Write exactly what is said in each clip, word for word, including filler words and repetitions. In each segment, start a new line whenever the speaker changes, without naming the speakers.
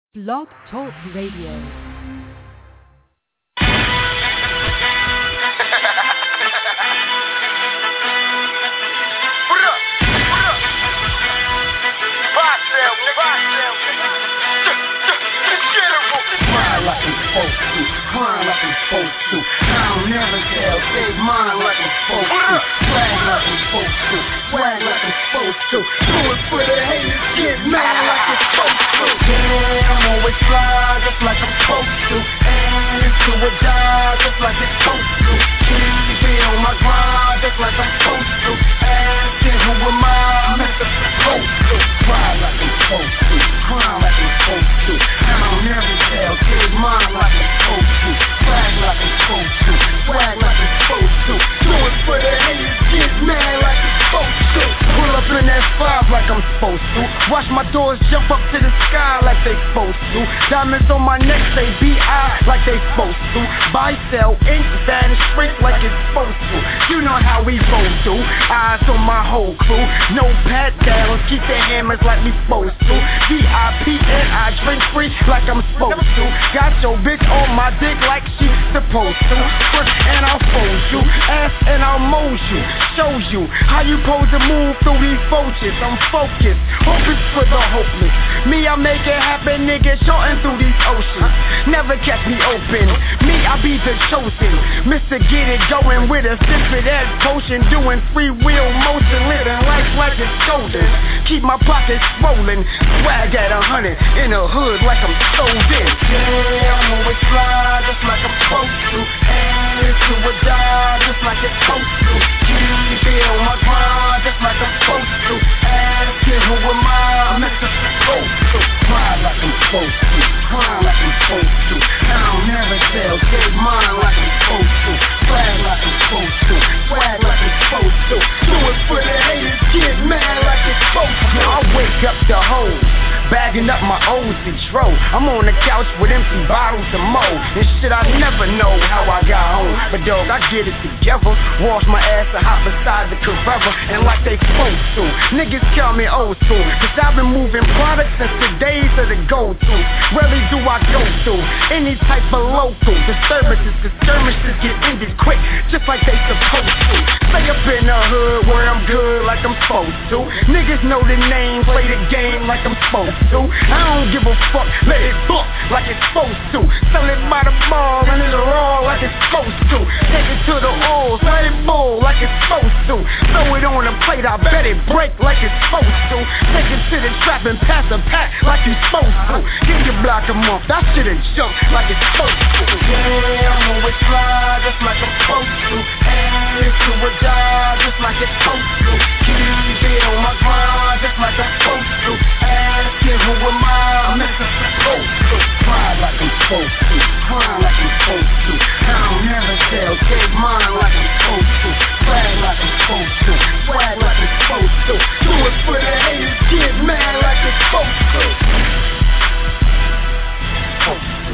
Blog Talk Radio.
Like I'm supposed to, grind like I'm supposed to. I don't never tell, save mine like I'm supposed to. Swag like I'm supposed to, swag like I'm supposed to. Do it for the haters, get mad like it's supposed to. Yeah, I'm always fly just like I'm supposed to. And into a job just like it's supposed to. Keep it on my grind just like I'm supposed to. Asking who am I, Mister Supposed to. Fly like I'm supposed to, grind like I'm supposed to. I don't never tell, save mine like I'm supposed to. Swag like I'm supposed to. Swag like I'm supposed to. Do it for the haters, get mad like I'm supposed to. Pull up in that five like I'm supposed to. Watch my doors jump up to the sky like they supposed to. Diamonds on my neck say B I like they supposed to. Buy, sell, ink, vanish, shrink like it's supposed to. You know how we roll through. Eyes on my whole crew. No pat downs, keep the hammers like we supposed to. V I P and I drink free like I'm supposed to. Got your bitch on my dick like she's supposed to. First and I'll fold you, ass and I'll mold you. Show you how you pose to move through these vultures. I'm focused, hope is for the hopeless. Me, I make it happen, nigga, shorting through these oceans. Never catch me open, me, I be the chosen. Mister Get It going with a sip of that potion. Doing free will motion, living life like it's golden. Keep my pockets swollen, swag at a hundred. In the hood like I'm sold in. Yeah, I'm always fly just like I'm supposed to. And into a job just like it's supposed to. Keep it on my grind just like I'm supposed to. Asking who am I, Mister Supposed to. Fly like I'm supposed to, grind like I'm supposed to. I don't never tell, save mine like I'm supposed to. Swag like I'm supposed to, swag like I'm supposed to. Do it for the haters, get mad like it's supposed to. I wake up the hoe, bagging up my O's and dro. I'm on the couch with empty bottles of mo. And shit, I never know how I got home. But dog, I get it together. Wash my ass and hop beside the Carrera. And like they supposed to, niggas call me old school. Cause I've been moving products since the days of the go-to. Rarely do I go through any type of local disturbances. Cause skirmishes get ended quick, just like they supposed to. Stay up in the hood where I'm good like I'm supposed to. Niggas know the name, play the game like I'm supposed to. I don't give a fuck, let it book like it's supposed to. Sell it by the ball and it's raw like it's supposed to. Take it to the oils, let it bull like it's supposed to. Throw it on the plate, I bet it break like it's supposed to. Take it to the trap and pass a pack like you supposed to. Give your block a month, that shit a jump like it's supposed to. Yeah, I'm always fly just like I'm supposed to. And into a job just like it's supposed to. Keep it on my grind just like I'm supposed to. Asking who am I, Mister Supposed to. Fly like I'm supposed to, grind like I'm supposed to. I don't never tell, save mine like I'm supposed to. Swag like I'm supposed to, swag like I'm supposed to. Do it for the haters, get mad like it's supposed to. Supposed to.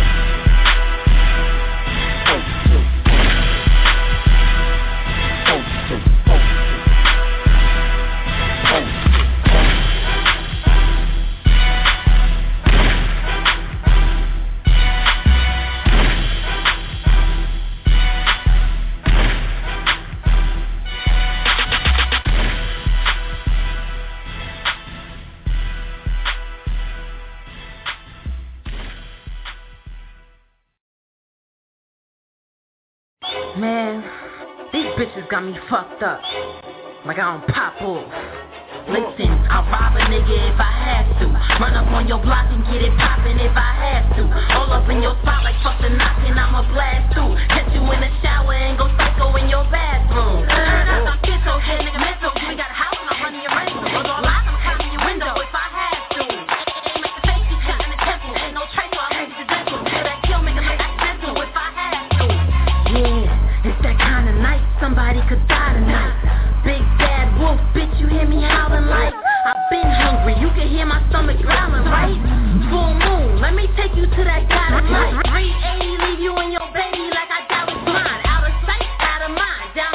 Man, these bitches got me fucked up. Like I don't pop off. Listen, I'll rob a nigga if I have to. Run up on your block and get it poppin' if I have to. All up in your spot like fuck the knockin', I'ma blast through. Catch you in the shower and go psycho in your bathroom. Turn up, I'm pissed, okay, nigga, mental. We got a house and I'm running your rental. Was all live, I'm counting your window if I have to. Ain't make the face, you shot in the temple. Ain't no trace, so I'll make it dental. Kill that kill, make it accidental if I have to. Yeah, it's that kind of night, somebody could die tonight. Big bad wolf, bitch, you hear me howling like I've been hungry, you can hear my stomach growling, right? Full moon, let me take you to that God of light. three eighty, leave you and your baby like I doubt it's mine. Out of sight, out of mind, down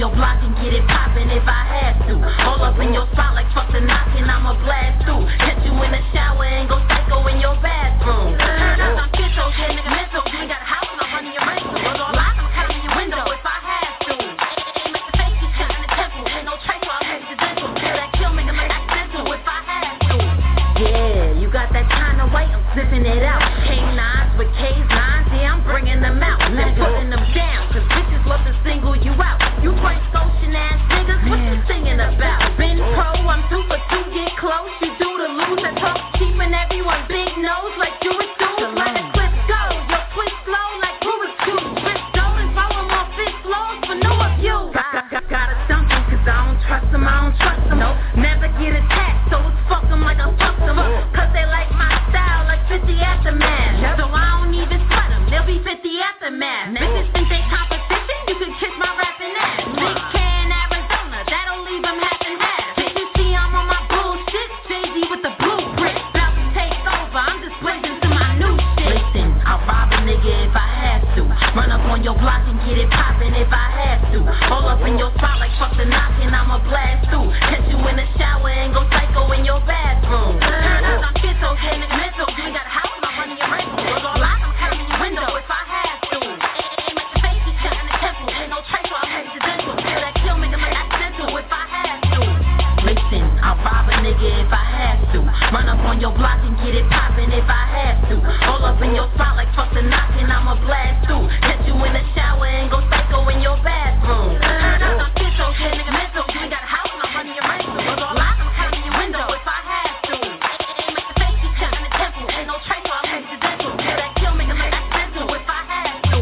your block and get it poppin' if I have to. All up in your spot like fuck the knockin', I'ma blast through. Catch you in the shower and go psycho in your bathroom. I'm schizo, yeah, nigga, mental. You got a house and I'm running your rental. Go to a lot, I'm cutting your window if I have to. Aim at the face, you shot in the temple. Ain't no trace while I'm accidental. Kill that kill, make him accidental if I have to. Yeah, you got that kind of weight, I'm sniffing it out. K nines with K's nines, yeah, I'm bringing them out. Then putting them down, cause bitches love to single you out. You Frank Ocean ass niggas, what you singing about? Been pro, I'm two for two, get close. You do the lose, I talk cheap and everyone big nose like you would do. Let the clip go, your quick flow like Rubik's Cube. Rich stolen, follow more fit flows for no abuse. Got, got, gotta stump them, cause I don't trust them, I don't trust them. Nope. Never get attacked, so it's fuck them like I fuck them up. Cause they like my style, like fifty aftermath. Yep. So I don't even sweat them, they'll be fifty aftermath. Bitches think they competition, you can kiss my rapping ass. Big K in Arizona, that'll leave them half and half. Bitches see I'm on my bullshit, Jay-Z with the blueprint. About to take over, I'm just blazing to my new shit. Listen, I'll rob a nigga if I have to. Run up on your block and get it poppin' if I have to. All up in your spot like fuck the knockin', I'ma blast through. Catch you in the shower and go psycho in your bathroom. I'm schizo, yeah, nigga, mental. You got a house and I'm running your rental. Go to a lot, I'm cutting your window if I have to. Aim at the face, you shot in the temple. Ain't no trace while I'm accidental. Kill that kill, make him accidental if I have to. Listen, I'll rob a nigga if I have to. Run up on your block and get it poppin' if I have to. All up in your spot like fuck the knockin', I'ma blast through. Catch you in the shower and go psycho in your bathroom. I'm schizo, yeah, nigga, mental. You got a house and I'm running your rental. Go to a lot, I'm cutting your window if I have to. Aim at the face, you shot in the temple. Ain't no trace while I'm accidental. Kill that kill, make him accidental if I have to.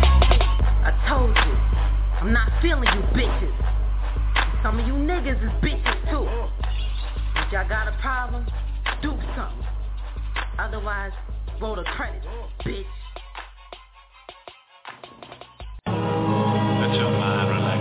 I told you, I'm not feeling you bitches. Some of you niggas is bitches too. If y'all got a problem, do something. Otherwise, roll the credits, bitch.
Let your mind relax.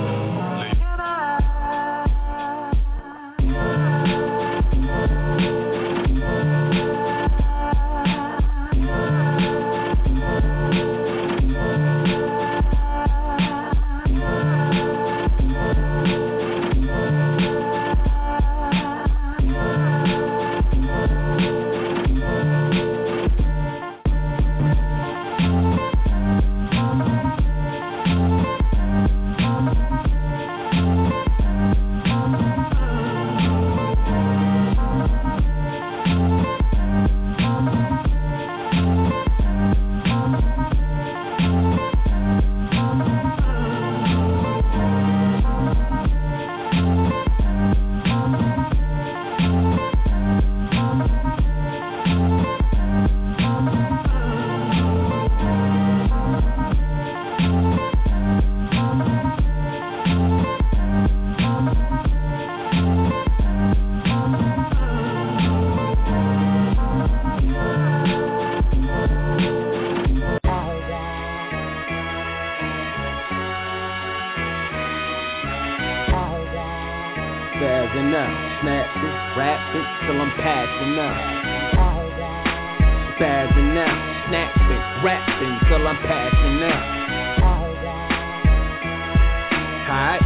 Spazzing out, snap it, rap it, till I'm passing out. Spazzing out, snap it, rapping till I'm passing out. Alright.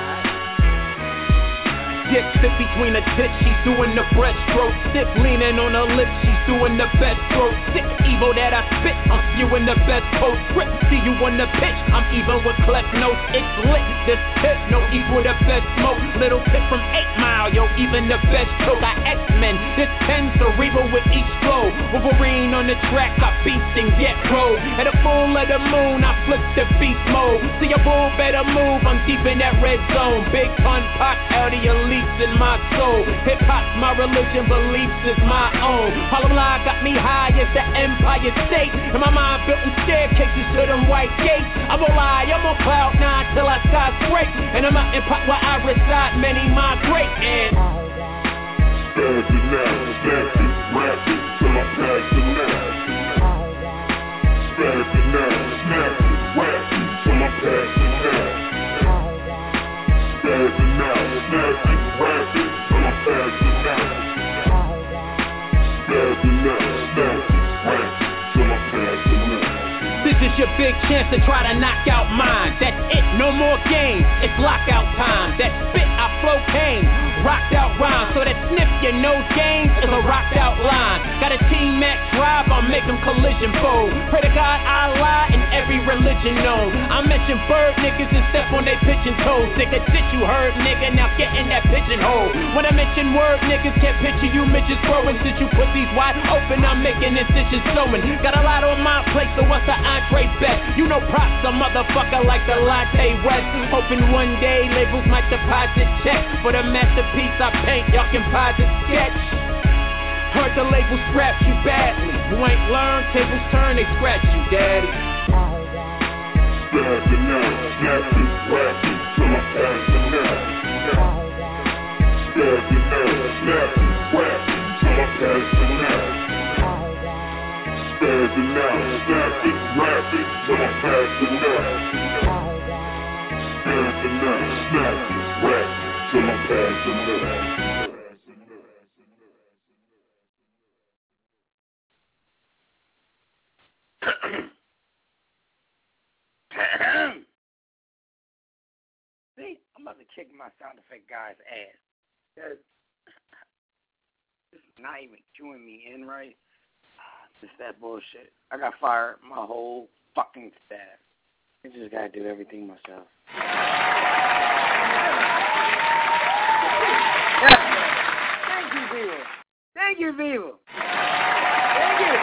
Dick fit between the tits, she's doing the breaststroke. Stiff leaning on her lips, she's doing the best stroke. Sick evil that I spit, I'm spewing the best coat. Grip, see you on the pitch, I'm even with cleft notes. It's lit, this tip, no equal to best smoke. Little tip from eight mile, yo, even the best choke. I X-Men, this ten cerebral with each flow. Wolverine on the track, I beast and get rolled. At the full of the moon, I flip the beast mode. See a bull better move, I'm deep in that red zone. Big pun, pop out of your leaves in my soul. Hip-hop's my religion, beliefs is my own. Harlem Live got me high as the Empire State. And my mind built in staircases to them white gates. I won't lie, I'm on cloud nine till I skyscrape. And I'm out in pot where I reside, many migrate. And
spazzing out, snap it, rap it, till I pass the last. Spazzing out, snap it, rap it, till I pass the last. Spazzing out, snap it, rap it, till I pass the last. Spazzing out, snap it, rap it, till I pass the last.
this is your big chance to try to knock out mine. That's it, no more games, it's lockout time. That spit I flow came, rocked out rhyme. So that sniff your nose games is a rocked out line. Got a Team Max drive, I'll make them collision fold. Pray to God I lie in every religion known. I mention bird niggas and step on they pigeon toes. Nigga, shit you heard, nigga, now get in that pigeonhole. When I mention word, niggas can't picture you midgets growing. Since you put these wide open, I'm making incisions flowing. Got a lot on my plate, so what's the entree bet? You know props, a motherfucker like the Latte West. Hoping one day labels might deposit check for the masterpiece I paint, y'all can posit sketch. Heard the label scraps you badly. You ain't learned, tables turn, they scratch you, daddy.
Snapping now, snapping, rapping, till I'm passing out. Snapping now, snapping, rapping, till I'm passing out. Snapping now, snapping, rapping, till I'm passing out. Snapping now, snapping, rapping, till I'm passing out.
See, I'm about to kick my sound effect guy's ass. This is not even cueing me in right. Just that bullshit. I got fired, my whole fucking staff. I just gotta do everything myself. Thank you, people. Thank you, people. Thank you.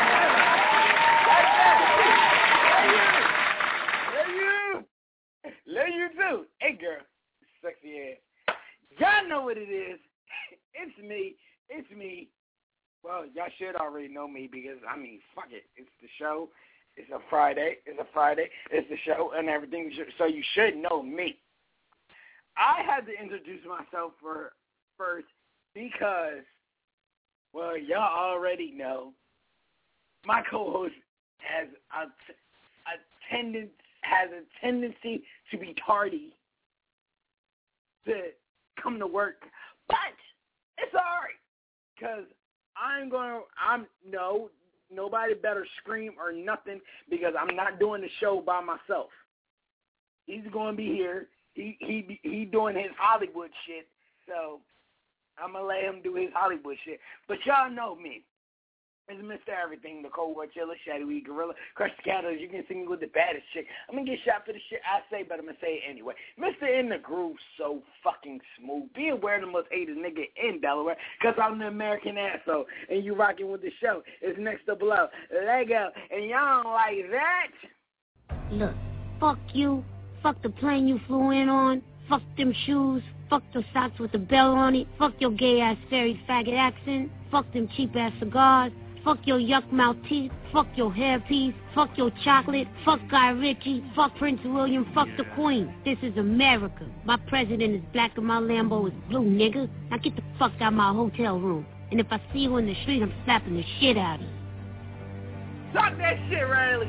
Love you too. Hey, girl. Sexy ass. Y'all know what it is. It's me. It's me. Well, y'all should already know me because, I mean, fuck it. It's the show. It's a Friday. It's a Friday. It's the show and everything. So you should know me. I had to introduce myself for first because, well, y'all already know my co-host has a, a tendency has a tendency to be tardy to come to work, but it's all right because I'm going. I'm no nobody better scream or nothing because I'm not doing the show by myself. He's going to be here. He he he doing his Hollywood shit, so I'm gonna let him do his Hollywood shit. But y'all know me. It's Mister Everything, the Cold War Chiller, Shadowy Gorilla, Crush the Catalyst, you can sing me with the baddest chick. I'm going to get shot for the shit I say, but I'm going to say it anyway. Mister In the Groove, so fucking smooth. Be aware the most hated nigga in Delaware, because I'm the American asshole, and you rocking with the show. It's next to blow. Lego, and y'all don't like that?
Look, fuck you. Fuck the plane you flew in on. Fuck them shoes. Fuck the socks with the bell on it. Fuck your gay-ass fairy faggot accent. Fuck them cheap-ass cigars. Fuck your yuck mouth teeth. Fuck your hairpiece. Fuck your chocolate. Fuck Guy Ritchie. Fuck Prince William. Fuck the Queen. This is America. My president is black and my Lambo is blue, nigga. Now get the fuck out of my hotel room. And if I see you in the street, I'm slapping the shit out of you.
Talk that shit, Riley.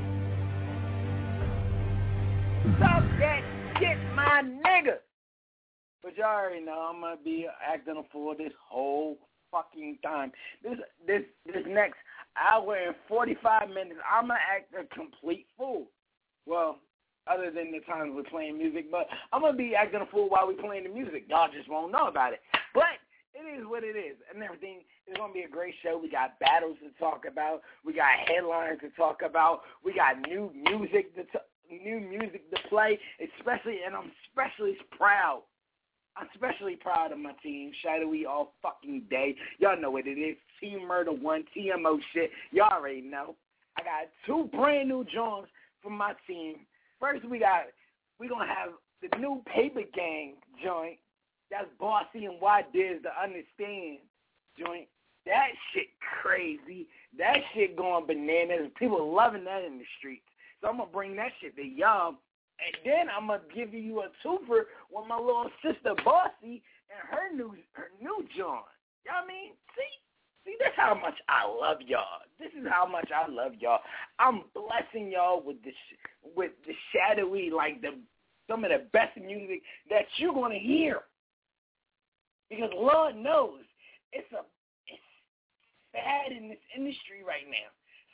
Talk that shit, my nigga. But y'all already know I'm gonna be acting a fool this whole fucking time. This this this next hour and forty-five minutes, I'm gonna act a complete fool. Well, other than the times we're playing music, but I'm gonna be acting a fool while we're playing the music. Y'all just won't know about it. But it is what it is, and everything. It's gonna be a great show. We got battles to talk about. We got headlines to talk about. We got new music to t- new music to play. Especially, and I'm especially proud. I'm especially proud of my team. Shadowy all fucking day. Y'all know what it is. Team Murder One, T M O shit. Y'all already know. I got two brand new joints from my team. First, we got we gonna have the new Paper Gang joint. That's Bossy and Y Diz the Understand joint. That shit crazy. That shit going bananas. People loving that in the streets. So I'm gonna bring that shit to y'all. And then I'm going to give you a twofer with my little sister Bossy and her new her new joint. You know what I mean? See? See, that's how much I love y'all. This is how much I love y'all. I'm blessing y'all with the, with the shadowy, like the some of the best music that you're going to hear. Because Lord knows it's a it's bad in this industry right now. So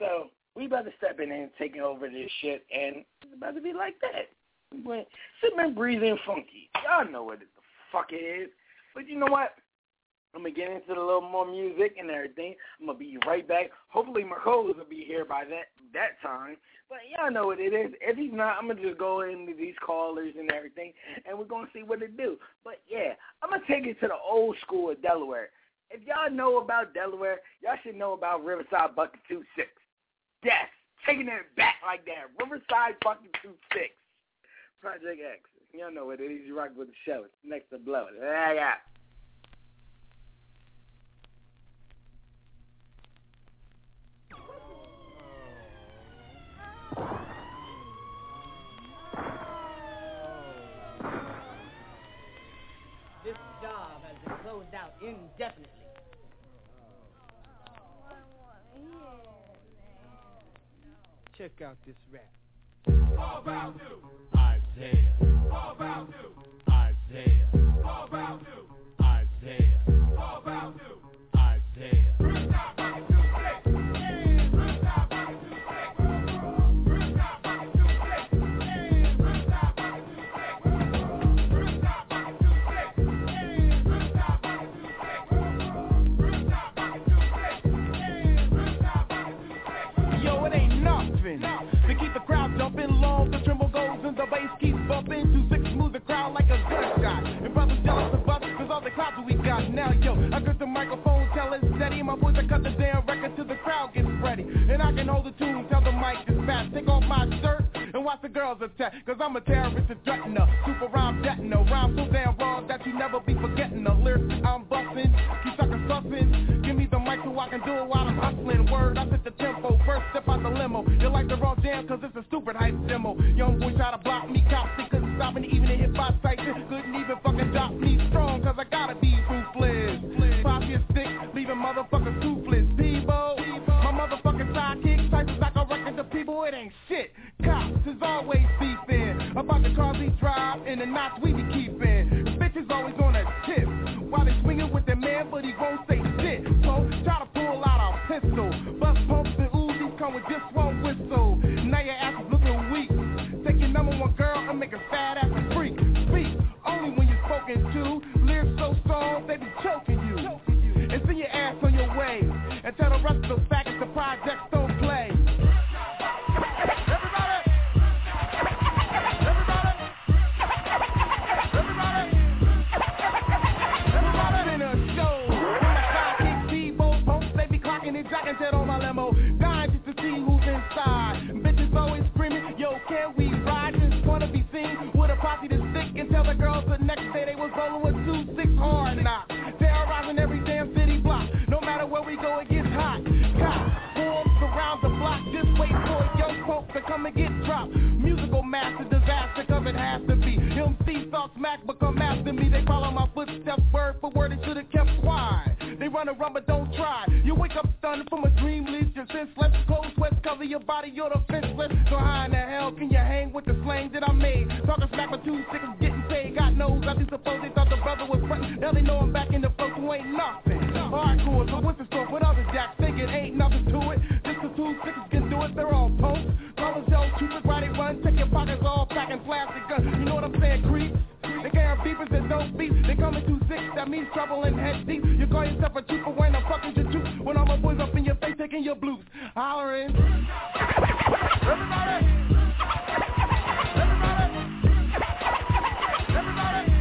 we about to step in and taking over this shit, and it's about to be like that. We're sipping, breathing, funky. Y'all know what the fuck it is. But you know what? I'm going to get into a little more music and everything. I'm going to be right back. Hopefully Marcos will be here by that, that time. But y'all know what it is. If he's not, I'm going to just go into these callers and everything, and we're going to see what it do. But, yeah, I'm going to take it to the old school of Delaware. If y'all know about Delaware, y'all should know about Riverside Bucket two six. Yes, taking it back like that. Riverside Bucket two six. Project X. Y'all know what it is. You rock with the show. It's next to blow. Yeah, yeah.
This job has been closed out indefinitely. Check out this rap.
All about you, Isaiah. All about you, Isaiah. All about you, Isaiah. All about you, Isaiah. Riverside Bucket two six. Riverside Bucket two six. Riverside Bucket two six. Riverside Bucket two six. Riverside Bucket two six. Riverside Bucket two six. Riverside Bucket two six. Riverside Bucket two six.
Yo, it ain't nothing to keep the crowd jumping long. The tremble goes and the bass keeps bumping. Two six move the crowd like a gunshot. And brothers jealous of us cause all the clouds we got. Now yo, I got the microphone, tell it steady. My voice I cut the damn record till the crowd gets ready. And I can hold the tune, tell the mic is fast. Take off my shirt and watch the girls attack. Cause I'm a terrorist and threatener. Super rhyme jetting. Rhyme so damn raw that you never be forgetting. The lyrics I'm busting, keep sucking sussing. Give me the mic so I can do it while I'm hustling. Word, I set the tempo, first step out the limo. You like the wrong jam cause it's a stupid hype demo. Young boy try to block me, cops they couldn't stop me. Even hit by Tyson, couldn't even fucking drop me strong. Cause I gotta be ruthless. Pop your stick, leaving motherfuckers toothless. Peebo, my motherfucking sidekick. Tyson's like a record to people, it ain't shit. Cops is always beefing about the cars he drive and the knots we be keeping. The bitch is always on a tip while they swinging with their man, but he won't say shit. So try to pull out a pistol. Bust pumps and Uzis come with just one whistle. Now your ass is looking weak. Take your number one girl and make a fat ass a freak. Speak only when you're spoken to. Lyrics so strong they be choking you. And send your ass on your way. And tell the rest of those faggots the projects don't play. Jockin' said on my limo, dying just to see who's inside. Bitches always screaming, yo, can we ride? Just wanna be seen with a posse to stick and tell the girls the next day they was rolling with two six hard knocks. Terrorizing every damn city block. No matter where we go, it gets hot. Cops forms around the block. Just wait for young folks to come and get dropped. Musical master disaster, cause it has to be. M C talk smack, become after me. They follow my footsteps word for word. They should've kept quiet. They run a run but don't try. You wake up stunned from a dream, leaves your senseless. Cold sweats cover your body, you're defenseless. So how in the hell can you hang with the slang that I made? Talking smack with two sickers getting paid. God knows I do suppose they thought the brother was frontin'. Now they know I'm back in the flow, so ain't nothing. Hardcore, so what's the store? What other jacks thinking ain't nothing to it? Just the two sickers can do it, they're all punks. Callers yell, troopers, why they run? Check your pockets all packing plastic guns. You know what I'm saying, creep? They can't have beefers that don't beef. They coming too sick, that means trouble and head deep. You call yourself a trooper when I'm fucking your truth. When all my boys up in your face taking your blues. Hollering. Everybody! Everybody! Everybody!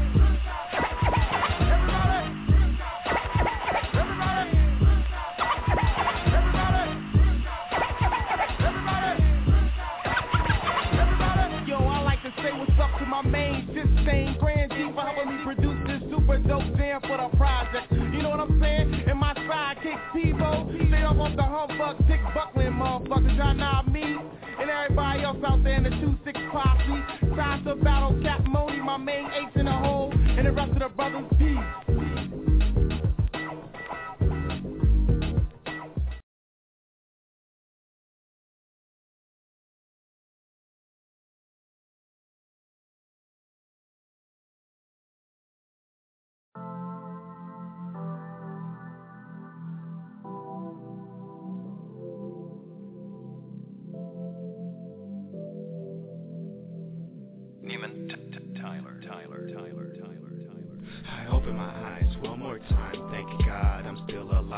My main shit stain Grand G for helping me produce this super dope jam for the project. You know what I'm saying? And my sidekick Peebo, straight up off the humbug, tick buckling motherfuckers. Y'all know me and everybody else out there in the two six posse. Size to battle Cap Money, my main ace in the hole, and the rest of the brothers peace.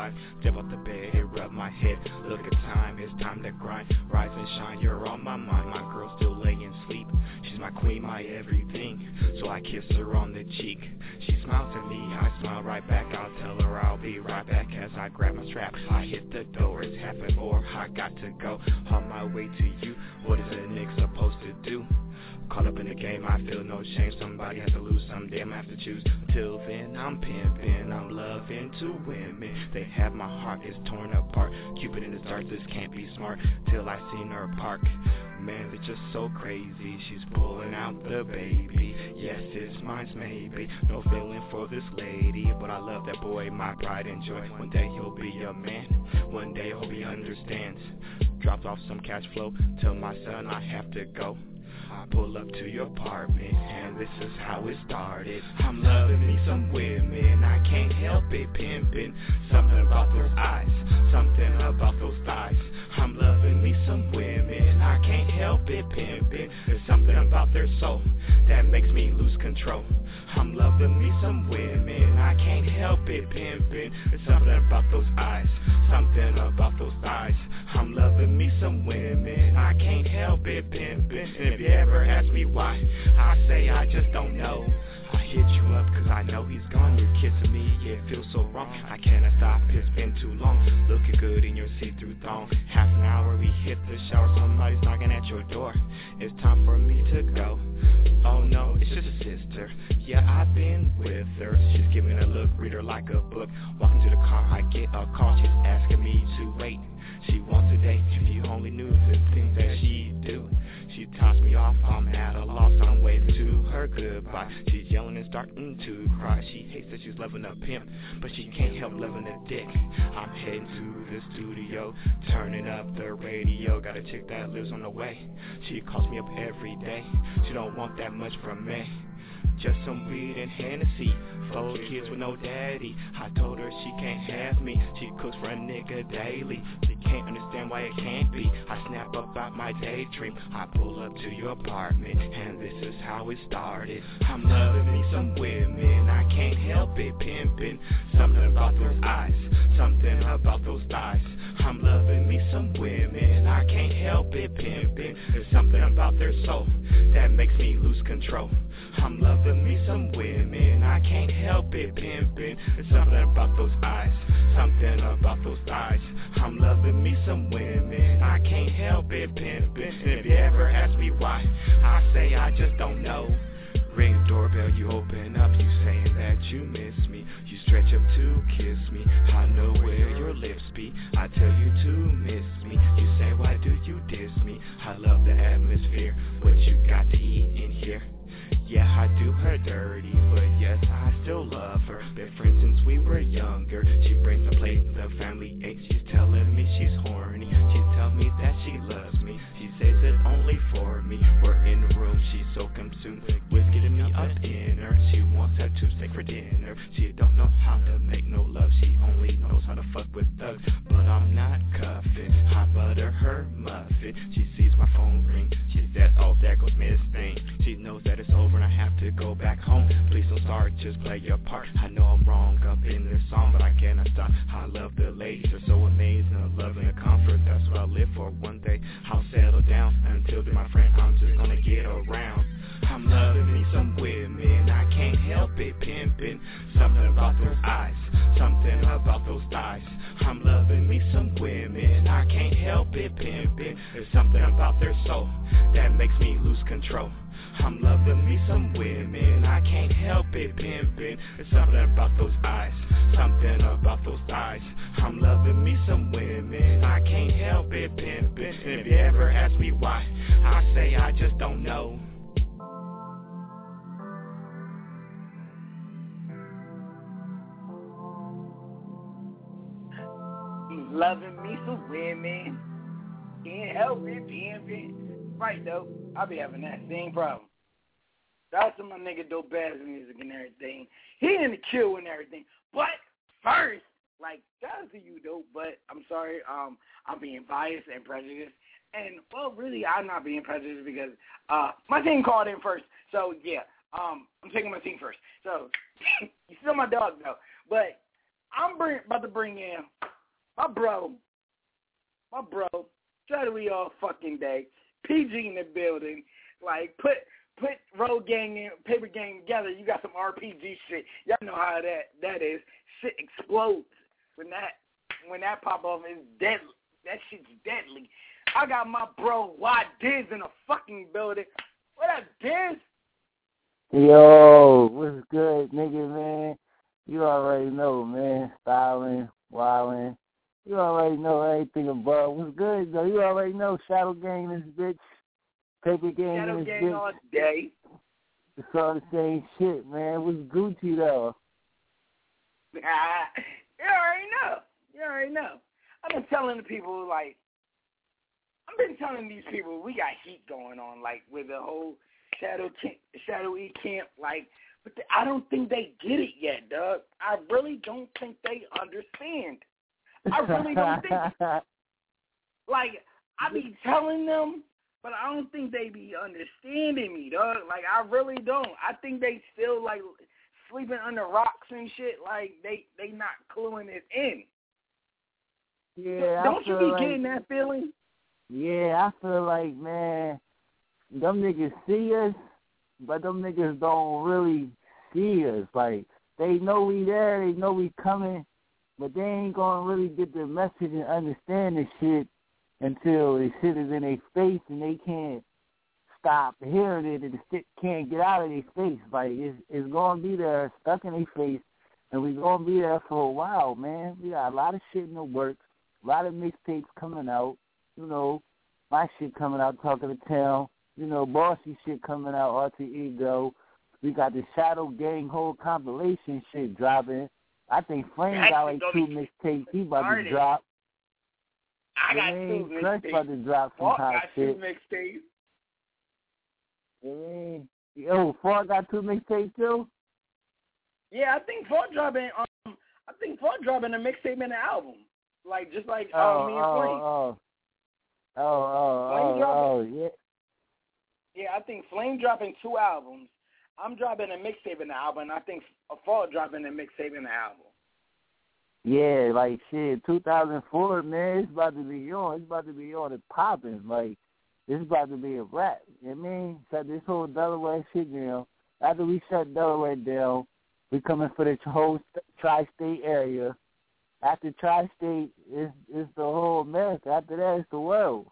life. Step up the bed and rub my head. Look at time, it's time to grind. Rise and shine, you're on my mind. My girl still laying sleep. She's my queen, my everything. So I kiss her on the cheek. She smiles at me, I smile right back. I'll tell her I'll be right back as I grab my strap. I hit the door, it's half an hour, I got to go. On my way to you, what is a nigga supposed to do? Caught up in the game, I feel no shame. Somebody has to lose, someday I'm gonna have to choose. Till then, I'm pimping, I'm loving two women. They have my heart, it's torn apart. Cupid in the stars, this can't be smart. Till I seen her park. Man, it's just so crazy. She's pulling out the baby. Yes, it's mine's maybe. No feeling for this lady, but I love that boy, my pride and joy. One day he'll be a man. One day I hope he understands. Dropped off some cash flow. Tell my son I have to go. I pull up to your apartment, and this is how it started. I'm loving me some women, I can't help it, pimping. Something about those eyes, something about those thighs. I'm loving me some women, I can't help it, pimping. There's something about their soul that makes me lose control. I'm loving me some women, I can't help it, pimping. There's something about those eyes, something about those thighs. I'm loving me some women, I can't help it, pimping. And if you ever ask me why, I say I just don't know. I hit you up cause I know he's gone. You're kissing me, yeah, it feels so wrong. I cannot stop, it's been too long. Looking good in your see-through thong. Half an hour, we hit the shower. Somebody's knocking at your door. It's time for me to go. Oh no, it's just a sister. Yeah, I've been with her. She's giving a look, read her like a book. Walking to the car, I get a call. She's asking me to wait. She wants a date. If you only knew the things that she do. She tossed me off, I'm at a loss, I'm waving to her goodbye. She's yelling and starting to cry. She hates that she's loving a pimp, but she can't help loving a dick. I'm heading to the studio, turning up the radio. Got a chick that lives on the way. She calls me up every day. She don't want that much from me. Just some weed and Hennessy. Four kids with no daddy. I told her she can't have me. She cooks for a nigga daily. She can't understand why it can't be. I snap up out my daydream. I pull up to your apartment, and this is how it started. I'm loving me some women, I can't help it, pimping. Something about those eyes, something about those thighs. I'm loving me some women, I can't help it, pimping. There's something about their soul that makes me lose control. I'm loving me some women, I can't help it, pimping. There's something about those eyes, something about those thighs. I'm loving me some women, I can't help it, pimping. And if you ever ask me why, I say I just don't know. Ring the doorbell, you open up, you saying that you miss me. You stretch up to kiss me, I know where your lips be. I tell you to miss me, you say why do you diss me? I love the atmosphere, what you got to eat in here? Yeah, I do her dirty, but yes, I still love her. Been friends since we were younger. She brings a plate, the family ate. She's telling me she's horny. She tells me that she loves me. She says it only for me. We're in the room, she's so consumed with getting me up in her. She wants her to steak for dinner. She don't know how to make no love. She only knows how to fuck with thugs. But I'm not cuffing, I butter her muffin. She sees my phone ring. She says, oh, there goes Miss Thing. She knows that it's over and I have to go back home. Please don't start, just play your part. I know I'm wrong up in this song, but I cannot stop. I love the ladies, they're so amazing. I love and comfort, that's what I live for. One day I'll settle down. Until then, my friend, I'm just gonna get around. I'm loving me some women, I can't help it, pimping. Something about those eyes, something about those thighs. I'm loving me some women, I can't help it, pimping. There's something about their soul that makes me lose control. I'm loving me some women, I can't help it, pimping. There's something about those eyes, something about those thighs. I'm loving me some women, I can't help it, pimping. And if you ever ask me why, I say I just don't know.
Loving me some women, can't help it, pimping. Right though, I be having that same problem. Shout out to my nigga Dope Bass Music and everything. He in the queue and everything. But first, like, shout out to you, Dope, but I'm sorry, um, I'm being biased and prejudiced. And, well, really, I'm not being prejudiced because uh, my team called in first. So, yeah, um, I'm taking my team first. So, you still my dog, though. But I'm bring, about to bring in my bro, my bro, try to be all fucking day. P G in the building. Like, put put Road Gang and Paper Gang together. You got some R P G shit. Y'all know how that, that is. Shit explodes when that when that pop off. Is deadly. That shit's deadly. I got my bro Y Diz in a fucking building. What up, Diz?
Yo, what's good, nigga, man? You already know, man. Styling, wilding. You already know everything above. What's good, though? You already know Shadow Gang this bitch. Paper Gang
Shadow
this
Gang
bitch.
all day.
It's all the same shit, man. What's Gucci, though?
you already know. You already know. I've been telling the people, like, I've been telling these people we got heat going on, like, with the whole Shadow camp, Shadow E camp, like, but the, I don't think they get it yet, Doug. I really don't think they understand. I really don't think. Like, I be telling them, but I don't think they be understanding me, dog. Like, I really don't. I think they still, like, sleeping under rocks and shit. Like, they, they not cluing it in.
Yeah,
don't
I
you
feel
be
like,
getting that feeling?
Yeah, I feel like, man, them niggas see us, but them niggas don't really see us. Like, they know we there, they know we coming, but they ain't gonna really get the message and understand this shit until the shit is in their face and they can't stop hearing it and the shit can't get out of their face. Like, it's, it's gonna be there, stuck in their face, and we gonna be there for a while, man. We got a lot of shit in the works, a lot of mixtapes coming out, you know, my shit coming out, Talking to Town, you know, Bossy shit coming out, Alter Ego. We got the Shadow Gang whole compilation shit dropping. I think Flame got like two mixtapes he about
started.
to drop.
I got
yeah,
two
Crush
mixtapes.
about to drop some
Falk
hot
got
shit.
two mixtapes.
Yeah. Yo, Falk got two mixtapes too?
Yeah, I think Falk dropping. Um, I think Falk dropping a mixtape and an album, like just like
Oh,
uh, me and
oh,
Flame.
oh, oh, oh,
Flame
oh, oh,
dropping.
yeah.
Yeah, I think Flame dropping two albums. I'm dropping a mixtape and an album. And I think Falk dropping a mixtape and an album.
Yeah, like shit, two thousand four, man, it's about to be on. It's about to be on. It's popping. Like, it's about to be a rap. You know what I mean? Shut this whole Delaware shit down. After we shut Delaware down, we coming for the whole tri-state area. After tri-state, it's, it's the whole America. After that, it's the world.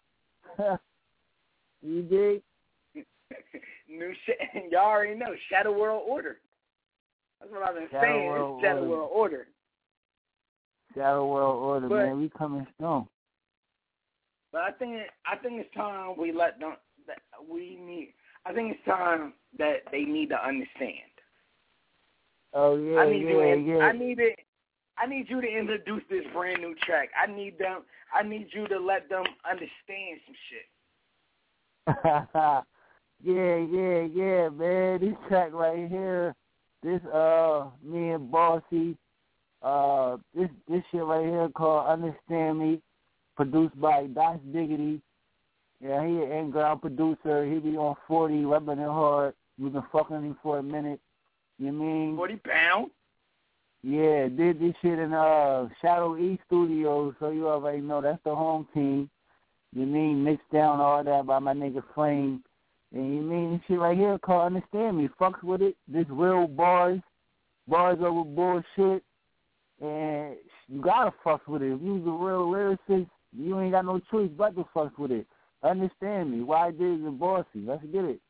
You dig?
New shit. Y'all already know. Shadow World Order. That's what I've been
Shadow
saying.
World
It's Shadow
Order.
World Order.
Shadow World Order,
But-
man. We coming strong.
But I think I think it's time we let them. That we need. I think it's time that they need to understand.
Oh yeah,
I need
yeah,
you. To,
yeah.
I need it. I need you to introduce this brand new track. I need them. I need you to let them understand some shit.
yeah, yeah, yeah, man. This track right here, this uh, me and Bossy, uh, this this shit right here called "Understand Me," produced by Das Diggity. Yeah, he an in-ground producer. He be on forty, rubbing it hard. We've been fucking him for a minute. You know what I mean?
Forty pounds.
Yeah, did this shit in uh Shadow E Studios, so you already know that's the home team. You mean mixed down all that by my nigga Flame. And you mean this shit right here called Understand Me. Fucks with it. This real bars, bars over bullshit. And you gotta fuck with it. If you's a real lyricist, you ain't got no choice but to fuck with it. Understand Me. Why Diz and Bossy. Let's get it.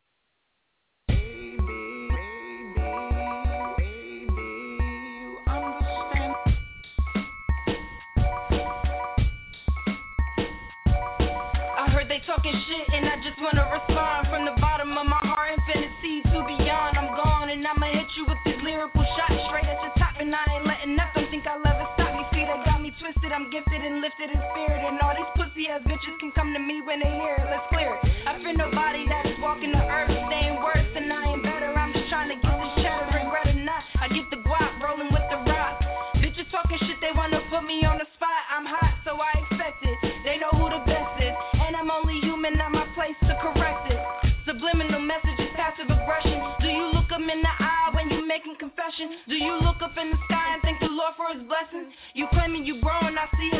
Talking shit and I just wanna respond from the bottom of my heart, infinity to beyond. I'm gone and I'ma hit you with these lyrical shots straight at your top, and I ain't letting up. Don't think I'll ever stop. You see that got me twisted. I'm gifted and lifted in spirit, and all these pussy ass bitches can come to me when they hear it. Let's clear it. I feel nobody that is walking the earth. They ain't worse and I ain't better. I'm just trying to get this cheddar, regret or not. I get the guap rolling with the rock. Bitches talking shit, they wanna put me on the spot. I'm hot, so I expect it. They know who the best is. I'm only human, not my place to correct it. Subliminal messages, passive aggression. Do you look them in the eye when you making confession? Do you look up in the sky and thank the Lord for his blessings? You claiming you growing, I see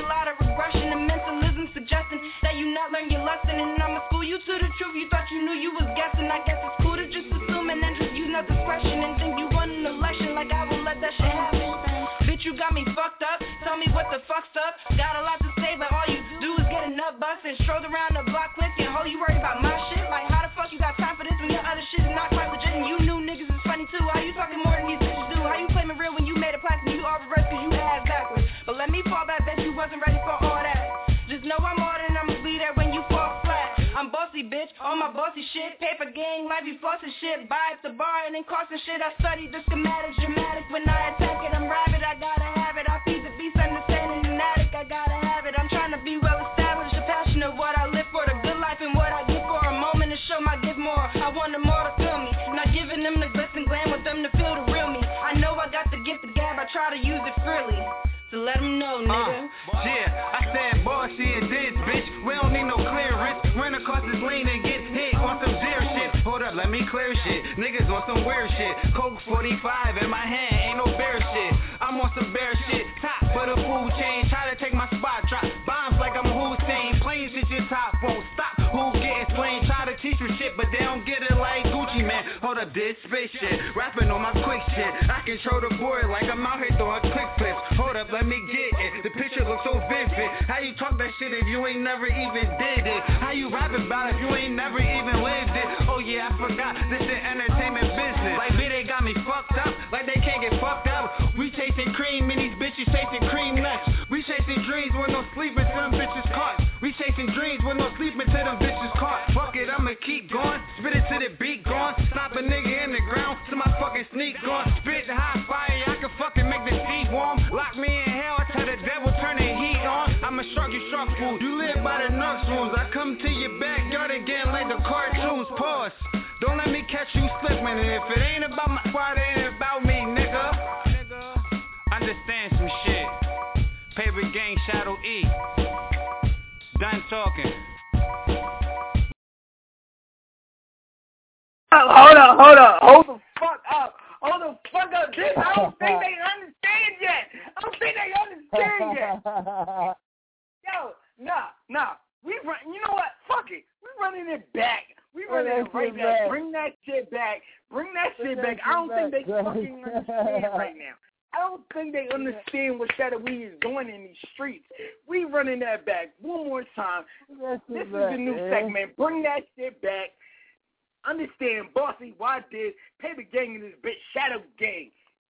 knew you was guessing. I guess it's cool to just assume and then just use no discretion and think you won an election like I will let that shit happen. Bitch, you got me fucked up. Tell me what the fuck's up. Got a lot to say, but all you do is get a nut bust and stroll around the block clicking. Ho, you worry about my shit? Like, how the fuck you got time for this when your other shit is not quite legit? And you knew niggas is funny too. How you talking more than these bitches do? How you claiming real when you made a plastic and you all reverse cause you ass backwards? But let me fall back, bet you wasn't ready for all that. Just know I'm more than I'ma be there when you fall flat. I'm bossy, bitch, on my bossy shit. Paper gang, life you flossing shit. Buy at the bar and then costing shit. I study the schematics, dramatic. When I attack it, I'm rabid, I gotta have it. I feed the beast, understanding an addict, I gotta have it. I'm trying to be well established, a passion of what I live for. The good life and what I give for. A moment to show my give more. I want them all to feel me. Not giving them the glitz and glam, with them to feel the real me. I know I got the gift of gab, I try to use it freely. So let them know, nigga.
Uh, yeah, I said bossy and this, bitch. We don't need no clearance. Run across this lane and get hit on some zero shit. Hold up, let me clear shit. Niggas on some weird shit. Coke forty-five in my hand, ain't no bear shit. I'm on some bear shit. Top for the food chain. Try to take my spot, drop bombs like I'm Hussein. Planes is your top, won't stop. Who getting plain? Try to teach you shit, but they don't get it like Gucci, man. Hold up, this space shit. Rapping on my quick shit. I control the board like I'm out here throwing quick flips. Hold up, let me get it. The picture looks so vivid. How you talk that shit if you ain't never even did it? How you rap about it if you ain't never even lived it? Oh yeah, I forgot. This is entertainment business. Like, bitch, they got me fucked up. Like they can't get fucked up. We chasing cream and these bitches chasing cream nuts. We chasing dreams with no sleep until them bitches caught. We chasing dreams with no sleep until them bitches caught. Fuck it, I'ma keep going. Spit it to the beat going. Stop a nigga in the ground till my fucking sneak going. Spit the hot fire, I can fucking make the seat warm. Lock me in hell, tell the devil turn the heat on. I'ma shark you shark food. You live by the nux rooms. I come to your backyard again like the cartoons. Pause. Don't let me catch you slipping. And if it ain't about my squad, it ain't about me, nigga. Understand some shit. Paper gang, Shadow E. Done talking.
Hold up, hold up, hold the fuck up. Hold the fuck up. This, I don't think they understand yet. I don't think they understand yet. Yo, nah, nah. We run, you know what? Fuck it. We running it back. We running it right back. Bring that shit back. Bring that shit back. I don't think they fucking understand right now. I don't think they understand what Shadow E is doing in these streets. We running that back one more time. This is the new segment. Bring that shit back. Understand, Bossy, why did Paper Gang in this bitch, Shadow Gang.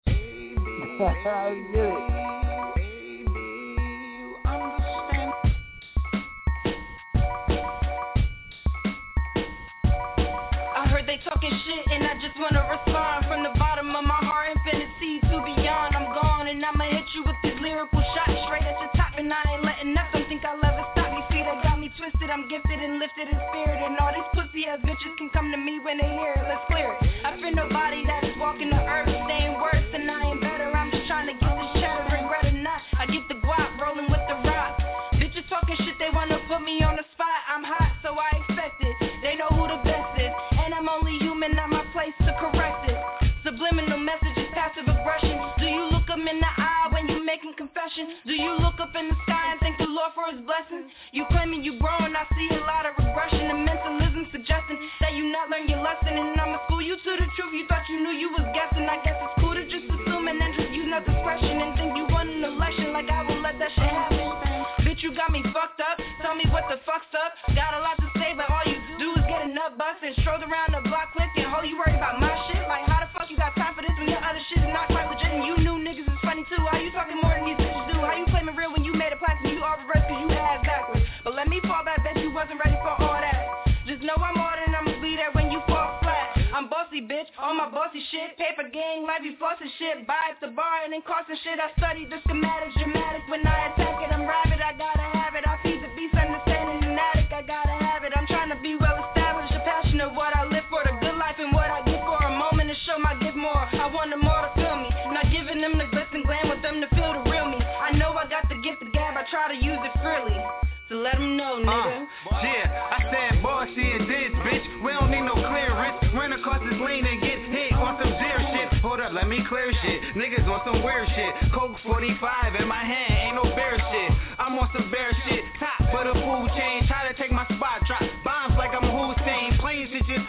I heard they talking shit and I just wanna respond from the bottom of my heart, infinity to beyond. I'm gone and I'ma hit you with these lyrical shots straight at your top, and I ain't letting up. Don't think I'll ever stop. You see, they got me twisted. I'm gifted and lifted in spirit, and all these pussy ass bitches can come to me when they hear it. Let's clear it. I feel nobody that is walking the earth. They ain't worse and I ain't better. I'm just trying to get this cheddar, regret or not. I get the guap rolling with the rock. Bitches talking shit, they wanna put me on the spot. I'm hot, so I expect it. They know who the best is, and I'm only human, not my place to correct it. Subliminal messages, passive aggression. Do you look them in the eye when you making confession? Do you look up in the sky and thank the Lord for his blessings? You claiming you growing, I see a lot of regression and mentalism suggesting that you not learn your lesson. And I'ma school you to the truth. You thought you knew you was guessing. I guess it's cool to just assume and then just use no discretion and think you won an election like I will let that shit happen. Bitch, you got me fucked up. Tell me what the fuck's up. Got a lot to say, but all you do is get a nut bust and stroll around the block clicking. Ho, you worry about my shit? Like, how the fuck you got time for this when your other shit is not quite legit? And you knew niggas is funny too. How you talking more than these bitches do? How you claiming real when you made a plastic and you all reverse cause you ass backwards? But let me fall back, bet you wasn't ready for all that. Just know I'm more than I'ma be there when you fall flat. I'm bossy, bitch, on my bossy shit. Paper gang, life you flossing shit. Buy at the bar and then costing shit. I study the schematics, dramatic. When I attack it, I'm rabid, I gotta have it. I feed the beast, understanding an addict, I gotta have it. I'm trying to be well established, a passion of what I live for. The good life and what I give for. A moment to show my give more. I want them all to feel me. Not giving them the glitz and glam, with them to feel the real me. I know I got the gift of gab, I try to use it freely. So let them know, nigga.
Uh, yeah, I said bossy and this, bitch. We don't need no clearance. Run across this lane and get hit on some zero shit. Hold up, let me clear shit. Niggas on some weird shit. Coke forty-five in my hand, ain't no bear shit. I'm on some bear shit. Top for the food chain. Try to take my spot, drop bombs like I'm Hussein. Planes hit your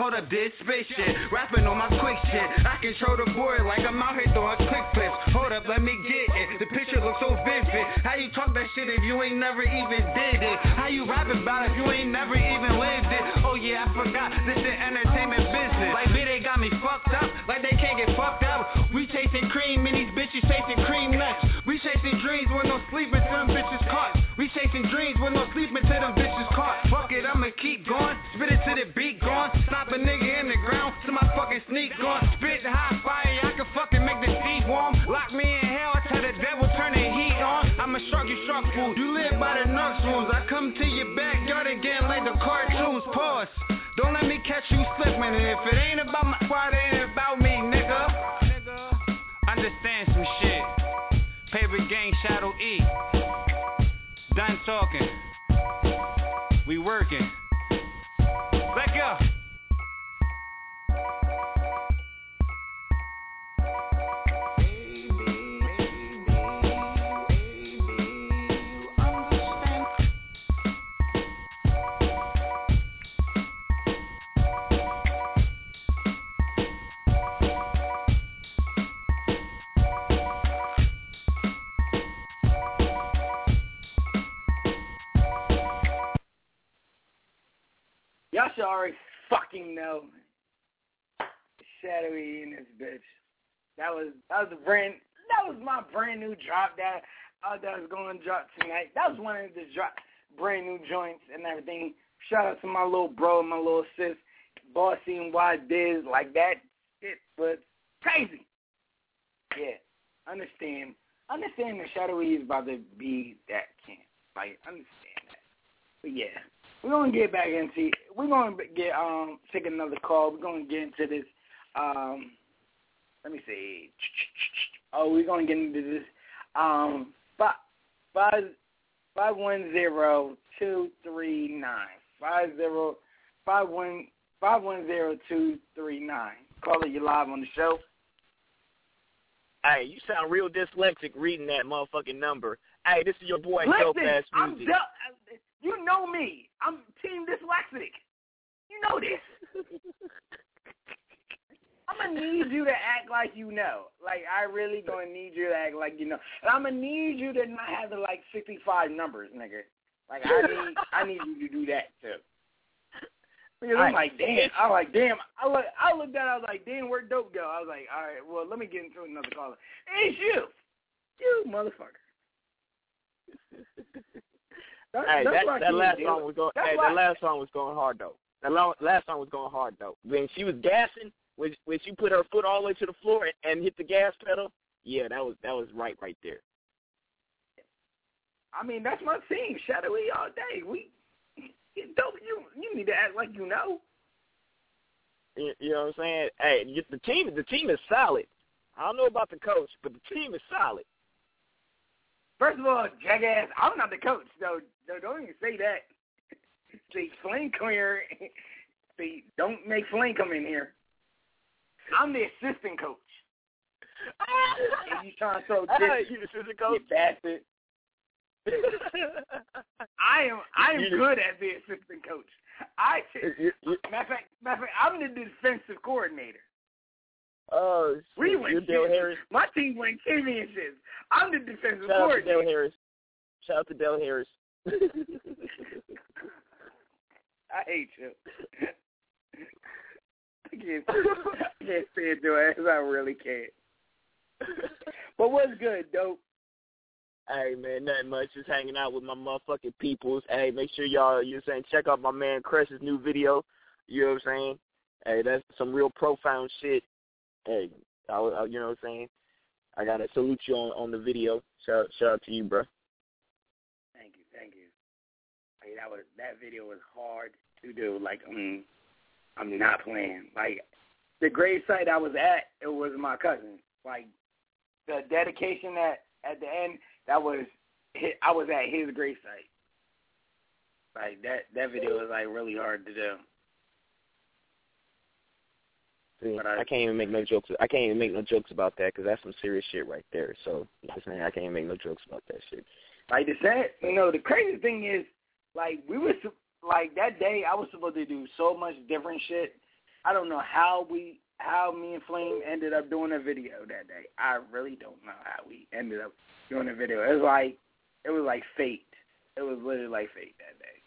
hold up, did spit shit. Rapping on my quick shit. I control the board like I'm out here throwing quick flips. Hold up, let me get it. The picture looks so vivid. How you talk that shit if you ain't never even did it? How you rap about it if you ain't never even lived it? Oh yeah, I forgot. This is entertainment business. Like, bitch, they got me fucked up. Like they can't get fucked up. We chasing cream and these bitches chasing cream nuts. We chasing dreams with no sleep until them bitches caught. We chasing dreams with no sleep until them bitches caught. Fuck it, I'ma keep going. Spit it to the beat going. Stop a nigga in the ground to my fucking sneak going. Spit hot fire, I can fucking make the seat warm. Lock me in hell, I tell the devil turn the heat on. I'm a shark, you shark food. You live by the Nux rules. I come to your backyard again like the cartoons. Pause. Don't let me catch you slipping. And if it ain't about my squad, it ain't about me, nigga. Understand some shit. Paper Gang Shadow E. Done talking. We working. Let go.
Y'all should already fucking know. Shadowy in this bitch. That was that was a brand that was my brand new drop that uh, that was going to drop tonight. That was one of the drop brand new joints and everything. Shout out to my little bro, my little sis, Bossy and Y Diz. Like that shit was crazy. Yeah, understand. Understand that Shadowy is about to be that camp. Like understand that. But yeah. We're gonna get back into. We're gonna get um take another call. We're gonna get into this. Um, let me see. Oh, we're gonna get into this. Um, five five five one zero two three nine five zero five one five one zero two three nine. Caller, you live on the show.
Hey, you sound real dyslexic reading that motherfucking number. Hey, this is your boy,
Listen,
Dope Ass
I'm
Music.
du- you know me. I'm team dyslexic. You know this. I'm going to need you to act like you know. Like, I really going to need you to act like you know. And I'm going to need you to not have the, like, sixty-five numbers, nigga. Like, I need I need you to do that, too. Because I'm like, damn. I was like, damn. I, look, I looked at it. I was like, damn, where'd Dope go? I was like, all right, well, let me get into another caller. It's you. You motherfucker. That's,
hey,
that's
that, that last song was going. Hey,
why.
that last song was going hard though. That long, last song was going hard though. When she was gassing, when when she put her foot all the way to the floor and, and hit the gas pedal, yeah, that was that was right right there.
I mean, that's my team, Shadowy all day. We Dope. You you need to act like you know.
You, you know what I'm saying? Hey, you, the team the team is solid. I don't know about the coach, but the team is solid.
First of all, jackass, I'm not the coach, though. Don't even say that. See, Flame come here. See, don't make Flame come in here. I'm the assistant coach. If you trying to throw
this, you the assistant coach,
you bastard. I am. I am good as the assistant coach. I matter of fact, matter of fact, I'm the defensive coordinator.
Oh, uh,
we went. My team went championships. I'm the defensive
Shout
coordinator.
Out to Dale Harris. Shout out to Dale Harris.
I hate you. I can't, I can't stand your ass. I really can't. But what's good, Dope?
Hey, man, nothing much. Just hanging out with my motherfucking peoples. Hey, make sure y'all, you're saying, check out my man Cresh's new video. You know what I'm saying? Hey, that's some real profound shit. Hey, I, I, you know what I'm saying? I got to salute you on, on the video. Shout, shout out to you, bro.
Thank you, thank you. Hey, that was that video was hard to do. Like, um, I'm not playing. Like, the grave site I was at, it was my cousin. Like, the dedication at, at the end, that was, I was at his grave site. Like, that, that video was, like, really hard to do.
See, I, I can't even make no jokes. I can't even make no jokes about that because that's some serious shit right there. So, listen, I can't even make no jokes about that shit.
Like the sad, you know, the crazy thing is, like we were, like that day, I was supposed to do so much different shit, I don't know how we, how me and Flame ended up doing a video that day. I really don't know how we ended up doing a video. It was like, it was like fate. It was literally like fate that day.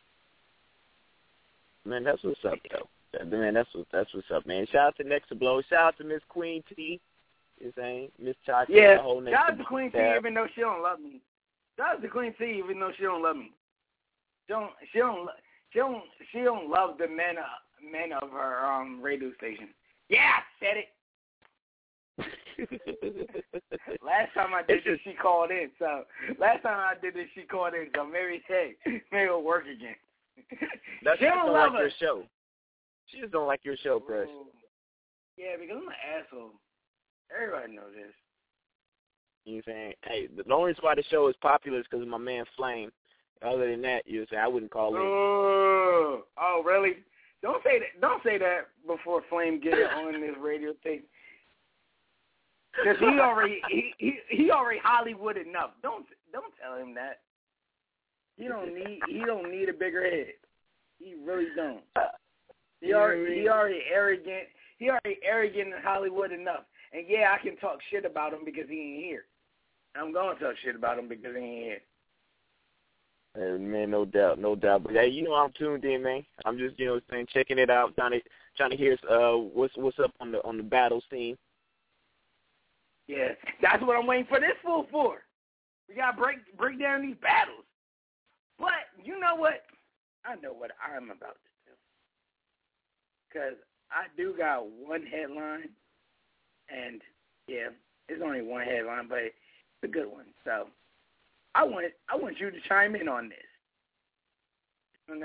Man, that's what's up, though. Man, that's what that's what's up, man. Shout out to Next to Blow. Shout out to Miss Queen T. You saying Miss Chachi?
Yeah.
The whole Next
Shout out
to
to Queen T,
tab.
even though she don't love me. Shout out to Queen T, even though she don't love me. She don't. She don't. She don't. She don't love the men. Uh, men of her um radio station. Yeah, I said it. Last time I did this, she called in. So last time I did this, she called in. So maybe hey, maybe it'll work again.
That's
she
just
don't
don't
love
like
her.
your show. She just don't like your show, Chris.
Yeah, because I'm an asshole. Everybody knows this.
You know what I'm saying? Hey, the only reason why the show is popular is because of my man Flame. Other than that, you know what I'm saying, I wouldn't call in.
Oh, oh, really? Don't say that. Don't say that before Flame get it on this radio thing. Because he already he, he he already Hollywood enough. Don't don't tell him that. He don't need he don't need a bigger head. He really don't. He already he already arrogant. He already arrogant in Hollywood enough. And yeah, I can talk shit about him because he ain't here. I'm gonna talk shit about him because he ain't here.
Hey, man, no doubt, no doubt. But hey, you know I'm tuned in, man. I'm just, you know, saying, checking it out, trying to trying to hear uh what's what's up on the on the battle scene.
Yeah, that's what I'm waiting for this fool for. We gotta break break down these battles. But you know what? I know what I'm about to do. Cause I do got one headline, and yeah, it's only one headline, but it's a good one. So I want I want you to chime in on this. So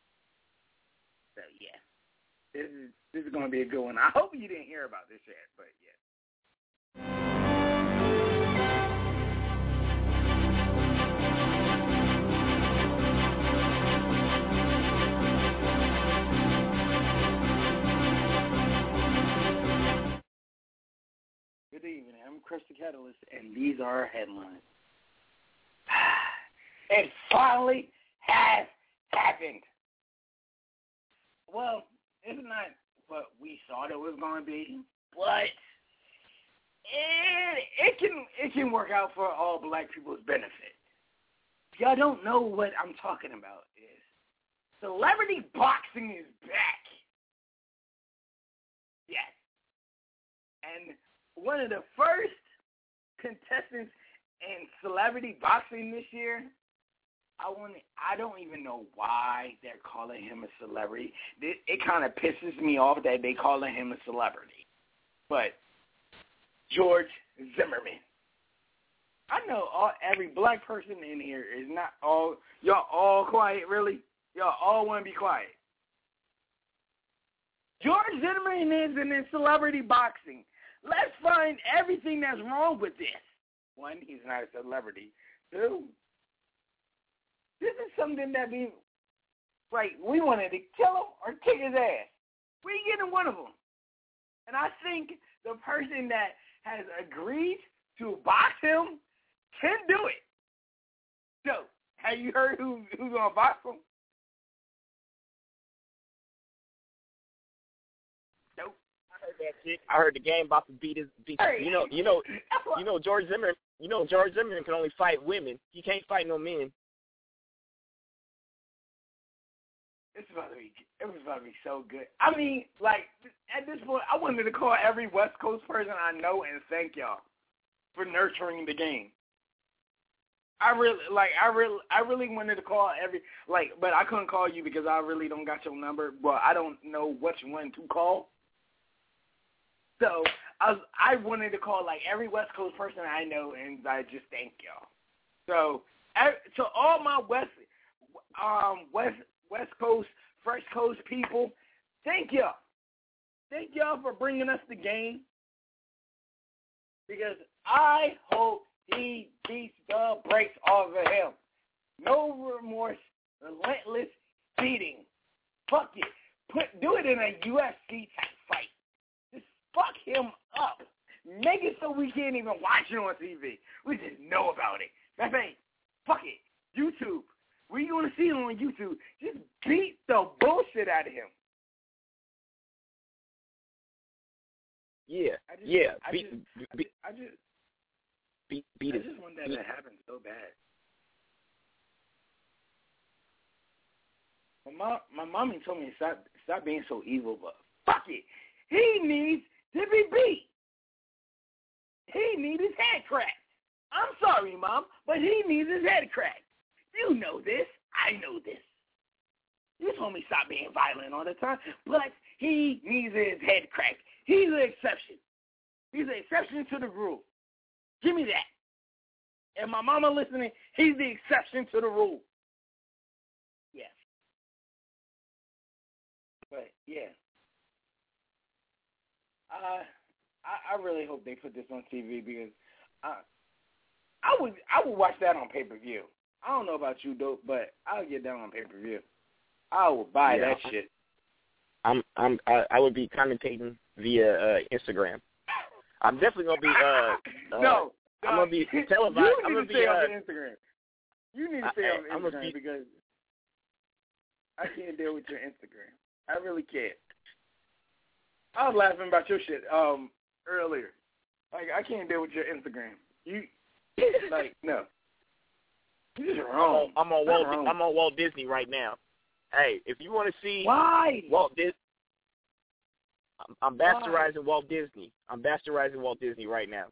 yeah, this is this is gonna be a good one. I hope you didn't hear about this yet, but yeah. Good evening. I'm Chris the Catalyst, and these are our headlines. It finally has happened. Well, it's not what we thought it was going to be, but it, it can it can work out for all black people's benefit. If y'all don't know what I'm talking about, is celebrity boxing is back. Yes. And one of the first contestants in celebrity boxing this year, I want I don't even know why they're calling him a celebrity. It, it kind of pisses me off that they calling him a celebrity. But George Zimmerman. I know all every black person in here is not all y'all all quiet, really? Y'all all want to be quiet. George Zimmerman is in celebrity boxing. Let's find everything that's wrong with this. One, he's not a celebrity. Two, this is something that we, like, we wanted to kill him or kick his ass. We getting one of them. And I think the person that has agreed to box him can do it. So, have you heard who who's going to box him? Nope.
I heard that shit. I heard the game about to beat his beat.
Hey,
you know, you know, you know George Zimmerman. You know George Zimmerman can only fight women. He can't fight no men.
It's about to be. It was about to be so good. I mean, like at this point, I wanted to call every West Coast person I know and thank y'all for nurturing the game. I really like. I really. I really wanted to call every like, but I couldn't call you because I really don't got your number. Well, I don't know which one to call. So I was. I wanted to call like every West Coast person I know, and I just thank y'all. So to all my West, um, West. West Coast, Fresh Coast people, thank y'all. Thank y'all for bringing us the game. Because I hope he beats the brakes off of him. No remorse, relentless beating. Fuck it. Put do it in a U F C type fight. Just fuck him up. Make it so we can't even watch it on T V. We just know about it. That's right. Fuck it. YouTube. Where you want to see him on YouTube? Just beat the bullshit out of him.
Yeah,
I just,
yeah.
I
Beat,
just,
beat,
I just,
beat, beat
I
it.
just want that
beat.
to happen so bad. My mom, my mommy told me to stop, stop being so evil, but fuck it. He needs to be beat. He needs his head cracked. I'm sorry, Mom, but he needs his head cracked. You know this. I know this. You told me stop being violent all the time, but he needs his head cracked. He's an exception. He's an exception to the rule. Give me that. And my mama listening, he's the exception to the rule. Yes. But, yeah. Uh, I, I really hope they put this on T V because I, I would I would watch that on pay-per-view. I don't know about you, Dope, but I'll get that on pay-per-view. I will buy
yeah,
that shit.
I'm I'm I, I would be commentating via uh, Instagram. I'm definitely gonna be uh, uh
no,
I'm gonna be televised.
You need
I'm gonna
to
be
stay
uh,
on Instagram. You need to stay
I,
on
I'm
Instagram
be,
because I can't deal with your Instagram. I really can't. I was laughing about your shit um earlier. Like I can't deal with your Instagram. You like no. You're just wrong.
I'm on, I'm on
What's
Walt.
wrong?
I'm on Walt Disney right now. Hey, if you want to see
why
Walt Disney, I'm, I'm bastardizing Walt Disney. I'm bastardizing Walt Disney right now.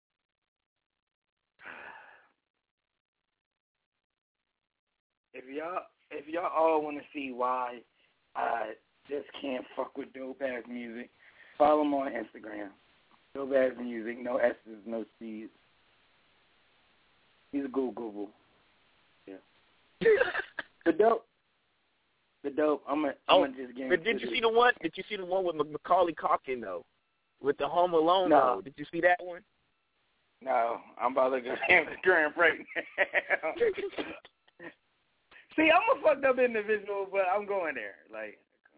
If y'all, if y'all all want to see why I just can't fuck with dope ass music, follow him on Instagram. Dope ass music, no S's, no C's. He's a Google Google. Yeah. the dope. The dope. I'm gonna.
Oh,
I'm gonna just get.
but did you see the one? Did you see the one with Macaulay Culkin though, with the Home Alone?
No.
Though? Did you see that one?
No, I'm about to go Instagram right now. See, I'm a fucked up individual, but I'm going there. Like,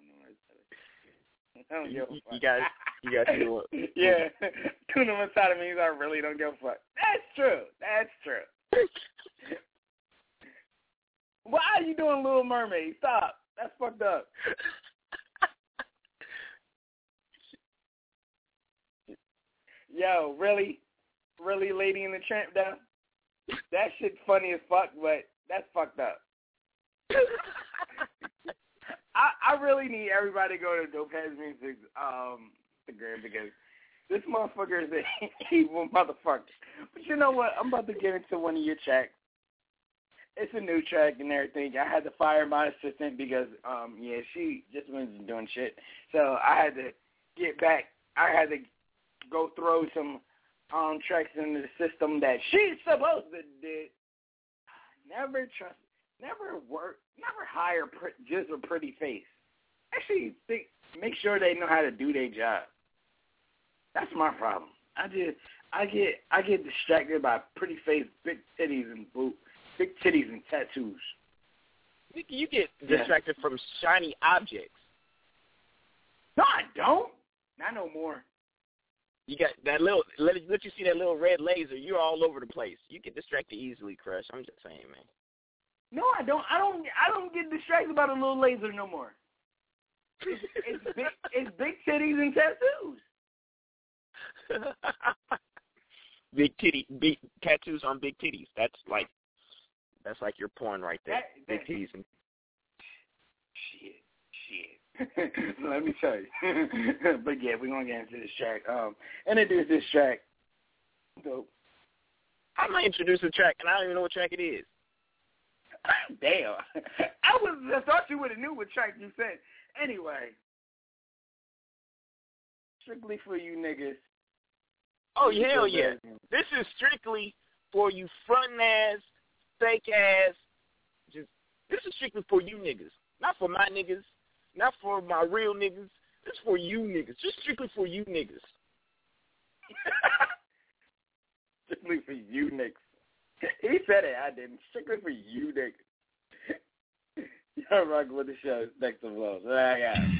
I don't give a fuck.
You got, you got to do it.
Yeah, Tuna Matata means I really don't give a fuck. That's true. That's true. Why are you doing Little Mermaid? Stop. That's fucked up. Yo, really? Really, Lady and the Tramp, though? That shit's funny as fuck, but that's fucked up. I, I really need everybody to go to Dope Heads Music's um, Instagram because this motherfucker is an evil motherfucker. But you know what? I'm about to get into one of your tracks. It's a new track and everything. I had to fire my assistant because, um, yeah, she just wasn't doing shit. So I had to get back. I had to go throw some um, tracks into the system that she's supposed to do. Never trust. Never work, never hire pr- just a pretty face. Actually, think, make sure they know how to do their job. That's my problem. I just, I get, I get distracted by pretty face, big titties and boot, big titties and tattoos.
You get distracted yeah. from shiny objects.
No, I don't. Not no more.
You got that little. Let, let you see that little red laser. You're all over the place. You get distracted easily, Crush. I'm just saying, man.
No, I don't. I don't. I don't get distracted by the little laser no more. It's, it's big. It's big titties and tattoos.
Big titty, big tattoos on big titties. That's like, that's like your porn right there.
That, that,
big titties and.
Shit, shit. Let me tell you. But yeah, we're gonna get into this track. Um, introduce this track. Dope.
I'm gonna introduce the track, and I don't even know what track it is.
Damn. I was I thought you would have knew what track you said. Anyway. Strictly for you niggas.
Oh, hell yeah. This is strictly for you front ass, fake ass. Just this is strictly for you niggas. Not for my niggas. Not for my real niggas. This is for you niggas. Just strictly for you niggas.
Strictly for you niggas. He said it, I didn't. Strictly for you, nigga. Y'all rocking with the show. Next to blows. I got it.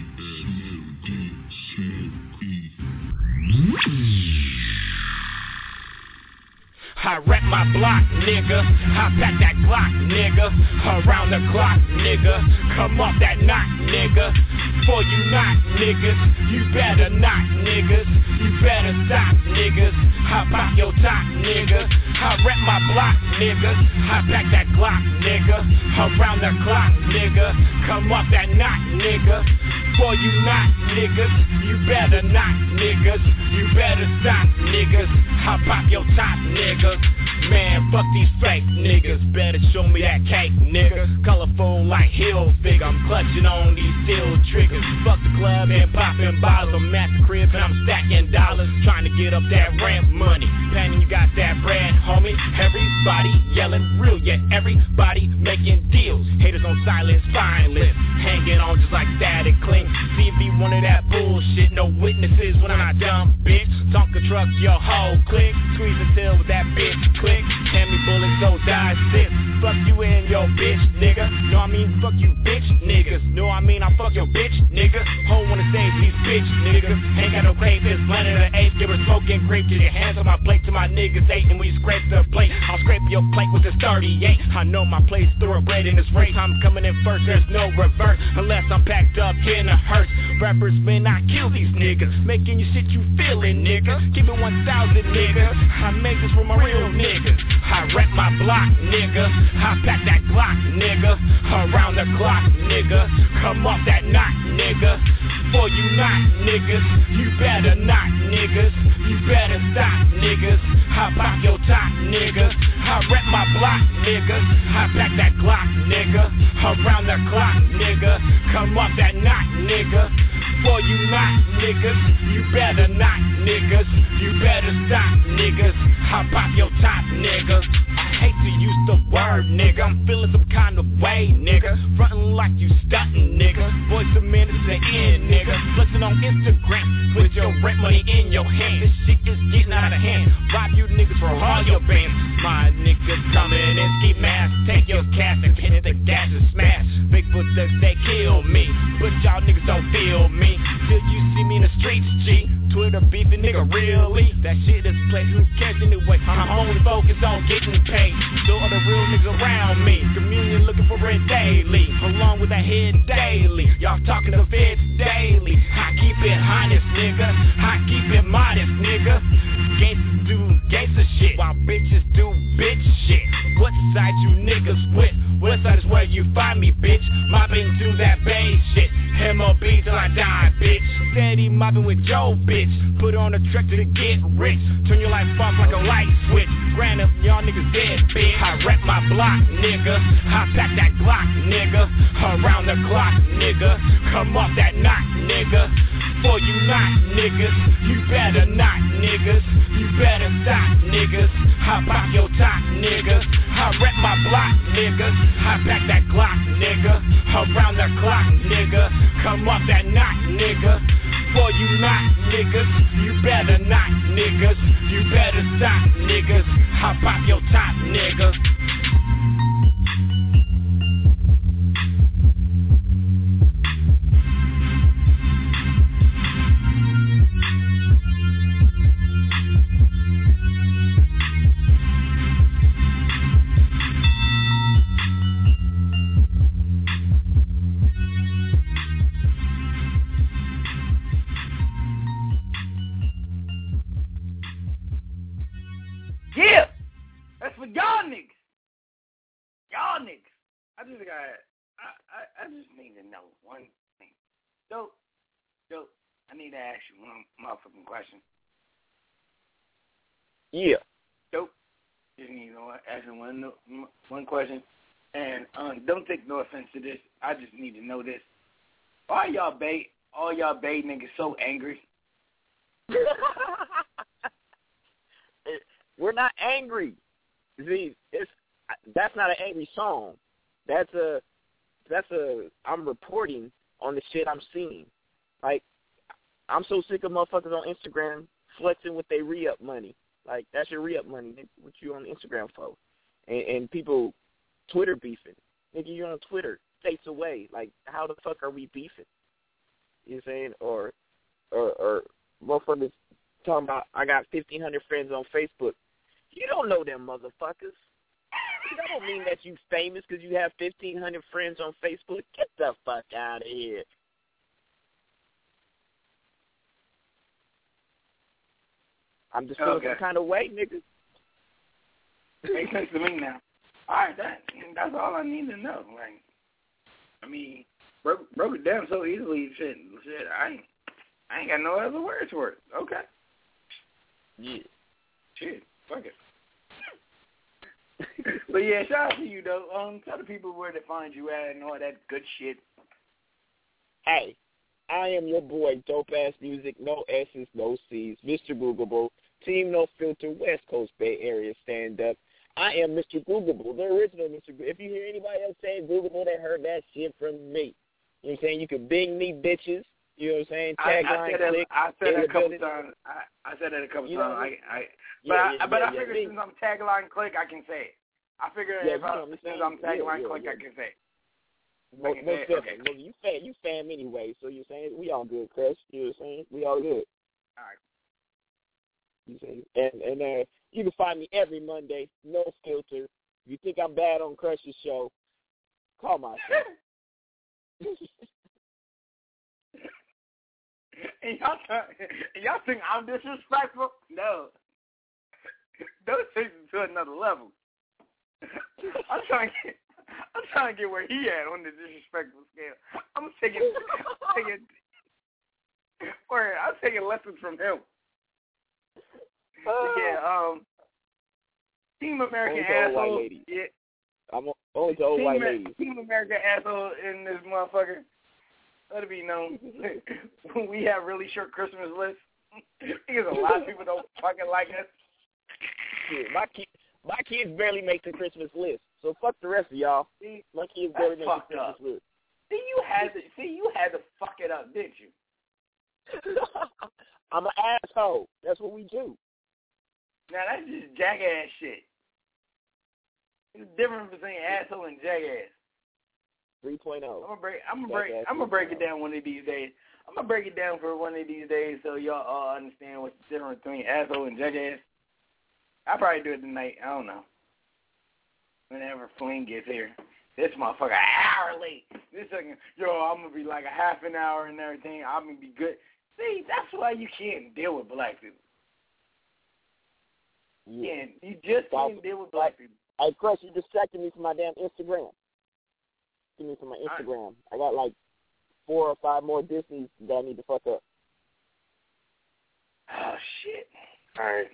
I rep my block, nigga. I pack that Glock, nigga. Around the clock, nigga. Come off that knot, nigga. For you not, niggas. You better not, niggas. You better stop, niggas. I pop your top, nigga. I rep my block, nigga. I pack that Glock, nigga. Around the clock, nigga. Come off that knot, nigga. For you not, niggas. You better not, niggas. You better stop, niggas. I pop your top, nigga. Man, fuck these fake niggas. Better show me that cake, nigga. Colorful like hill figure. I'm clutching on these steel triggers. Fuck the club and popping bottles. I'm at the crib and I'm stacking dollars. Trying to get up that rent money. Planning you got that bread, homie. Everybody yelling real, yet everybody making deals. Haters on silence, spineless. Hanging on just like static cling. C V one of that bullshit. No witnesses when I dump, bitch. Tonka truck your whole clique. Squeeze the tail with that bitch click. Hand me bullets so die sit. Fuck you and your bitch, nigga. No, I mean fuck you bitch niggas. No, I mean I fuck your bitch, nigga. Home wanna save these bitch niggas. Ain't got no crave this planet of eight. Give her smoking grape. Get your hands on my plate to my niggas eight. And we scrape the plate. I'll scrape your plate with this thirty-eight. I know my place thoroughbred in this race. I'm coming in first, there's no reverse. Unless I'm packed up in a hearse. Rappers, man, I kill these niggas. Making you shit you feeling, nigga. Keep it one thousand, nigga. I make this for my real niggas. I rep my block, nigga. I pack that Glock, nigga. Around the clock, nigga. Come off that knot, nigga. For you not, niggas. You better not, niggas. You better stop, niggas. I pop your top, nigga. I rep my block, nigga. I pack that Glock, nigga. Around the clock, nigga. Come off that knot, nigga. For you not, niggas. You better not, niggas. You better stop, niggas. I pop your top, nigga. I hate to use the word, nigga. I'm feeling some kind of way, nigga. Frontin' like you stuntin', nigga. Voice a minute to the end, nigga. Flexing on Instagram with your rent money in your hand. This shit is getting out of hand. Rob you niggas for all your bands. My niggas coming in ski mask. Take your cash and hit the gas and smash. Bigfoot says they kill me, but y'all niggas don't feel me. Till you see me in the streets, G. Twitter beefing, nigga, really? That shit is play, who cares anyway? I'm only focused on getting paid. So are the real niggas around me. Communion looking for it daily. Along with that head daily. Y'all talking to feds daily. I keep it honest, nigga. I keep it modest, nigga. Gangsters do gangster shit, while bitches do bitch shit. What side you niggas with? West side is where you find me, bitch. Mobbing to that bass shit. M O B till I die, bitch. Steady mobbing with Joe, bitch. Put on a tractor to get rich. Turn your life off like a light switch. Granted, y'all niggas dead, bitch. I rep my block, nigga. I pack that Glock, nigga. Around the clock, nigga. Come off that knot, nigga. For you not, niggas. You better not, niggas. You better stop, niggas. I pop your top, nigga. I rep my block, nigga. I pack that Glock, nigga. Around the clock, nigga. Come off that knot, nigga. For you not, niggas. You better not, niggas. You better stop, niggas. I pop your top, nigga.
Yeah, that's for y'all niggas. Y'all niggas. I just got. I, I I just need to know one thing. Dope, dope. I need to ask you one motherfucking question.
Yeah.
Dope. Just need to ask you one one question, and um, don't take no offense to this. I just need to know this. Why y'all bait? All y'all bait niggas so angry?
We're not angry. See, it's that's not an angry song. That's a that's a I'm reporting on the shit I'm seeing. Like, I'm so sick of motherfuckers on Instagram flexing with their re-up money. Like, that's your re-up money. What you on Instagram for? And, and people Twitter beefing. Nigga, you're on Twitter states away. Like, how the fuck are we beefing? You know what I'm saying? Or or or motherfuckers talking about I got fifteen hundred friends on Facebook. You don't know them motherfuckers. That don't mean that you famous because you have fifteen hundred friends on Facebook. Get the fuck out of here. I'm just feeling
Okay.
some kind of way, nigga.
Makes sense to me now. All right, that that's all I need to know. Like, I mean, broke broke it down so easily. Shit, shit. I ain't, I ain't got no other words for it. Okay.
Yeah.
Shit. Fuck it. But yeah, shout out to you though. Um, tell the people where to find you at and all that good shit.
Hey, I am your boy, Dope Ass Music, no S's, no C's, Mister Googleable, Team No Filter, West Coast Bay Area stand up. I am Mister Googleable, the original Mister Googleable. If you hear anybody else saying Googleable, they heard that shit from me. You know what I'm saying? You can bing me, bitches. You know what I'm saying? Tagline,
I, I said that,
click.
I said that a couple
building.
times. I, I said that a couple
You
times.
know,
I, I, but
yeah,
I,
yeah,
but
yeah,
I
yeah,
figured
yeah.
since I'm tagline click, I can say it. I figured
Yeah,
if
you
I,
know what I'm
since
saying?
I'm tagline
Yeah, yeah,
click,
yeah.
I can say it.
Most,
Okay,
most
okay.
definitely. Well, you fam, you fam anyway, so you're saying we all good, Chris. You know what I'm saying? We all good.
All right.
You saying? And and uh, you can find me every Monday, no filter. If you think I'm bad on Crush's show, call my show.
And y'all, and y'all think I'm disrespectful? No. Those takes it to another level. I'm trying to get, I'm trying to get where he at on the disrespectful scale. I'm taking, I'm taking, or I'm taking lessons from him.
Uh,
yeah, um, Team American
only to old white
asshole.
ladies.
Yeah,
I'm only to old
Team,
white ladies.
Team American asshole in this motherfucker. Let it be known. We have really short Christmas lists. Because a lot of people don't fucking like us.
Yeah, my kids, my kids barely make the Christmas list. So fuck the rest of y'all.
See,
My kids
that's
barely make the
fucked
Christmas
up.
list.
See, you had to. See, you had to fuck it up, didn't you?
I'm an asshole. That's what we do.
Now that's just jackass shit. There's a difference between asshole and jackass.
three point oh.
I'm gonna break. I'm gonna break. I'm gonna break it down one of these days. I'm gonna break it down for one of these days so y'all all understand what's the difference between asshole and jackass. I'll probably do it tonight. I don't know. Whenever Fling gets here. This motherfucker an hour late. This second, yo, I'm gonna be like a half an hour and everything. I'm gonna be good. See, that's why you can't deal with black people. You
Yeah.
can't. You just can't deal with black people.
Hey, Chris, you distracted me from my damn Instagram. Give me from my Instagram. I got like four or five more Disneys that I need to fuck up.
Oh shit! All right.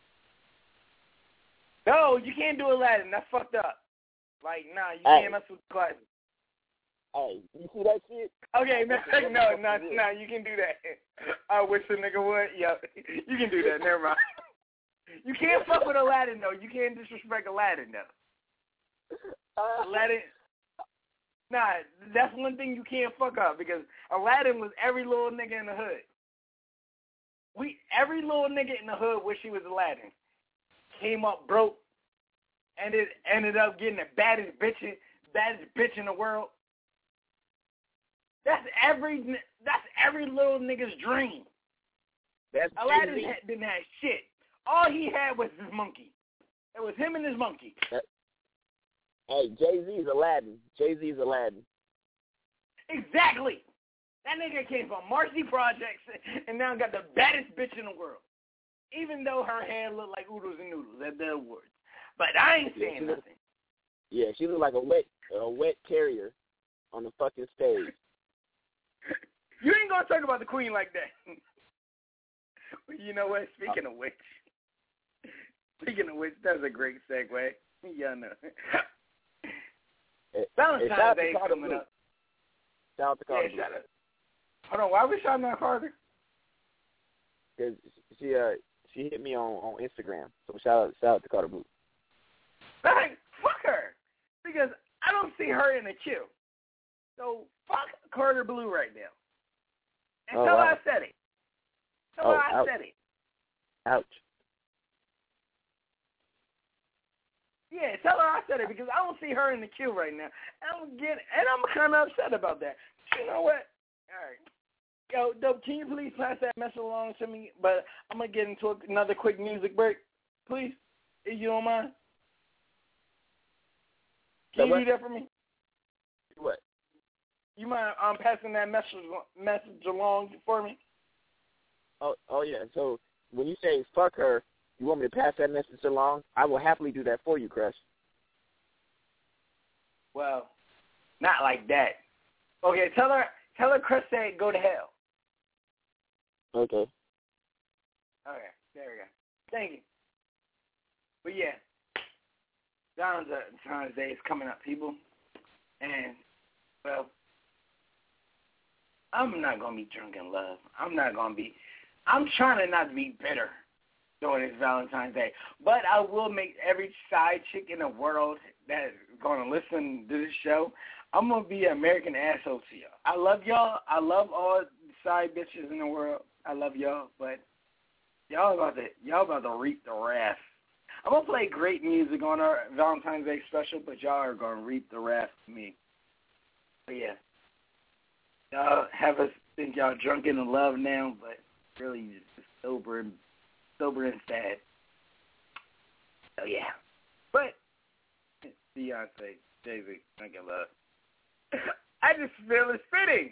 No, you can't do Aladdin. That's fucked up. Like, nah, you
Hey.
can't mess with the classic.
Hey, you see that shit?
Okay, no, no, no, no, you can do that. I wish a nigga would. Yeah, you can do that. Never mind. You can't fuck with Aladdin though. You can't disrespect Aladdin though.
Uh,
Aladdin. Nah, that's one thing you can't fuck up because Aladdin was every little nigga in the hood. We every little nigga in the hood wish he was Aladdin. Came up broke, and it ended up getting the baddest bitch, baddest bitch in the world. That's every that's every little nigga's dream.
That's
Aladdin
Jay-Z.
had, didn't have shit. All he had was his monkey. It was him and his monkey.
That, hey, Jay-Z's Aladdin. Jay-Z's Aladdin.
Exactly. That nigga came from Marcy Projects and now got the baddest bitch in the world. Even though her hair looked like oodles and noodles at the awards. But I ain't
Yeah,
saying
she
nothing.
look, yeah, she looked like a wet a wet terrier on the fucking stage.
You ain't gonna talk about the queen like that. You know what? Speaking of which, speaking of which, that's a great segue. Yeah, no.
It,
Valentine's Day
Carter
coming
Blue.
up.
Shout out to Carter
Yeah,
Blue.
shout out. Hold on, why are we shouting out Carter?
Cause she uh she hit me on, on Instagram. So shout out shout out to Carter Blue.
Like, fuck her. Because I don't see her in a queue. So fuck Carter Blue right now. And
Oh,
tell
wow.
her I said it. Tell
Oh,
her I
ouch.
said it.
Ouch.
Yeah, tell her I said it because I don't see her in the queue right now. And I'm getting, and I'm kind of upset about that. You know what? All right. Yo, Dope, can you please pass that message along to me? But I'm going to get into another quick music break, please. if you don't mind?
So
Can you
what?
do that for me?
What?
You mind um, passing that message message along for me?
Oh, oh yeah. So when you say fuck her, you want me to pass that message along? I will happily do that for you, Crush.
Well, not like that. Okay, tell her, tell her Chris said go to hell.
Okay.
Okay, there we go. Thank you. But yeah, Valentine's Day is coming up, people. And, well, I'm not going to be drunk in love. I'm not going to be, I'm trying to not be bitter during this Valentine's Day. But I will make every side chick in the world that is going to listen to this show, I'm going to be an American asshole to y'all. I love y'all. I love all side bitches in the world. I love y'all. But y'all about to, y'all about to reap the wrath. I'm going to play great music on our Valentine's Day special, but y'all are going to reap the wrath of me. But yeah. Y'all have us think y'all drunken in love now, but really just sober and sober and sad. So yeah. But Beyonce, Jay-Z, drunken love. I just feel it's fitting.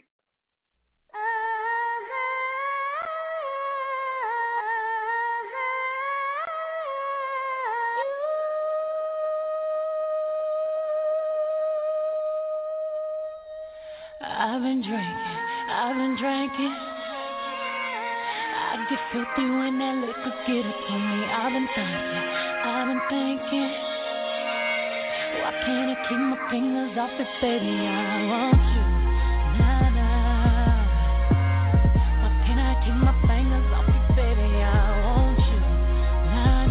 I've been drinking, I've been drinking. I get filthy when that liquor get up on me. I've been thinking, I've been thinking. Why can't I keep my fingers off it, baby? I want you, nah, nah. Why can't I keep my fingers off it, baby? I want you, nah,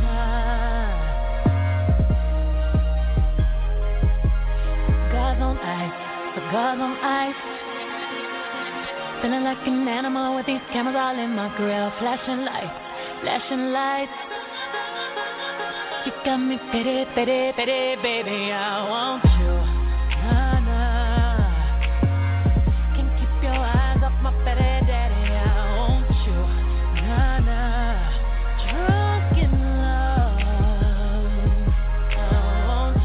nah. Cigars on ice, cigars on ice. Feeling like an animal with these cameras all in my grill. Flashing lights, flashing lights. You got me pity, pity, pity, baby, I want you, nah, nah. Can't keep your eyes off my pity, daddy, I want you, nah, nah. Drunk in love, I want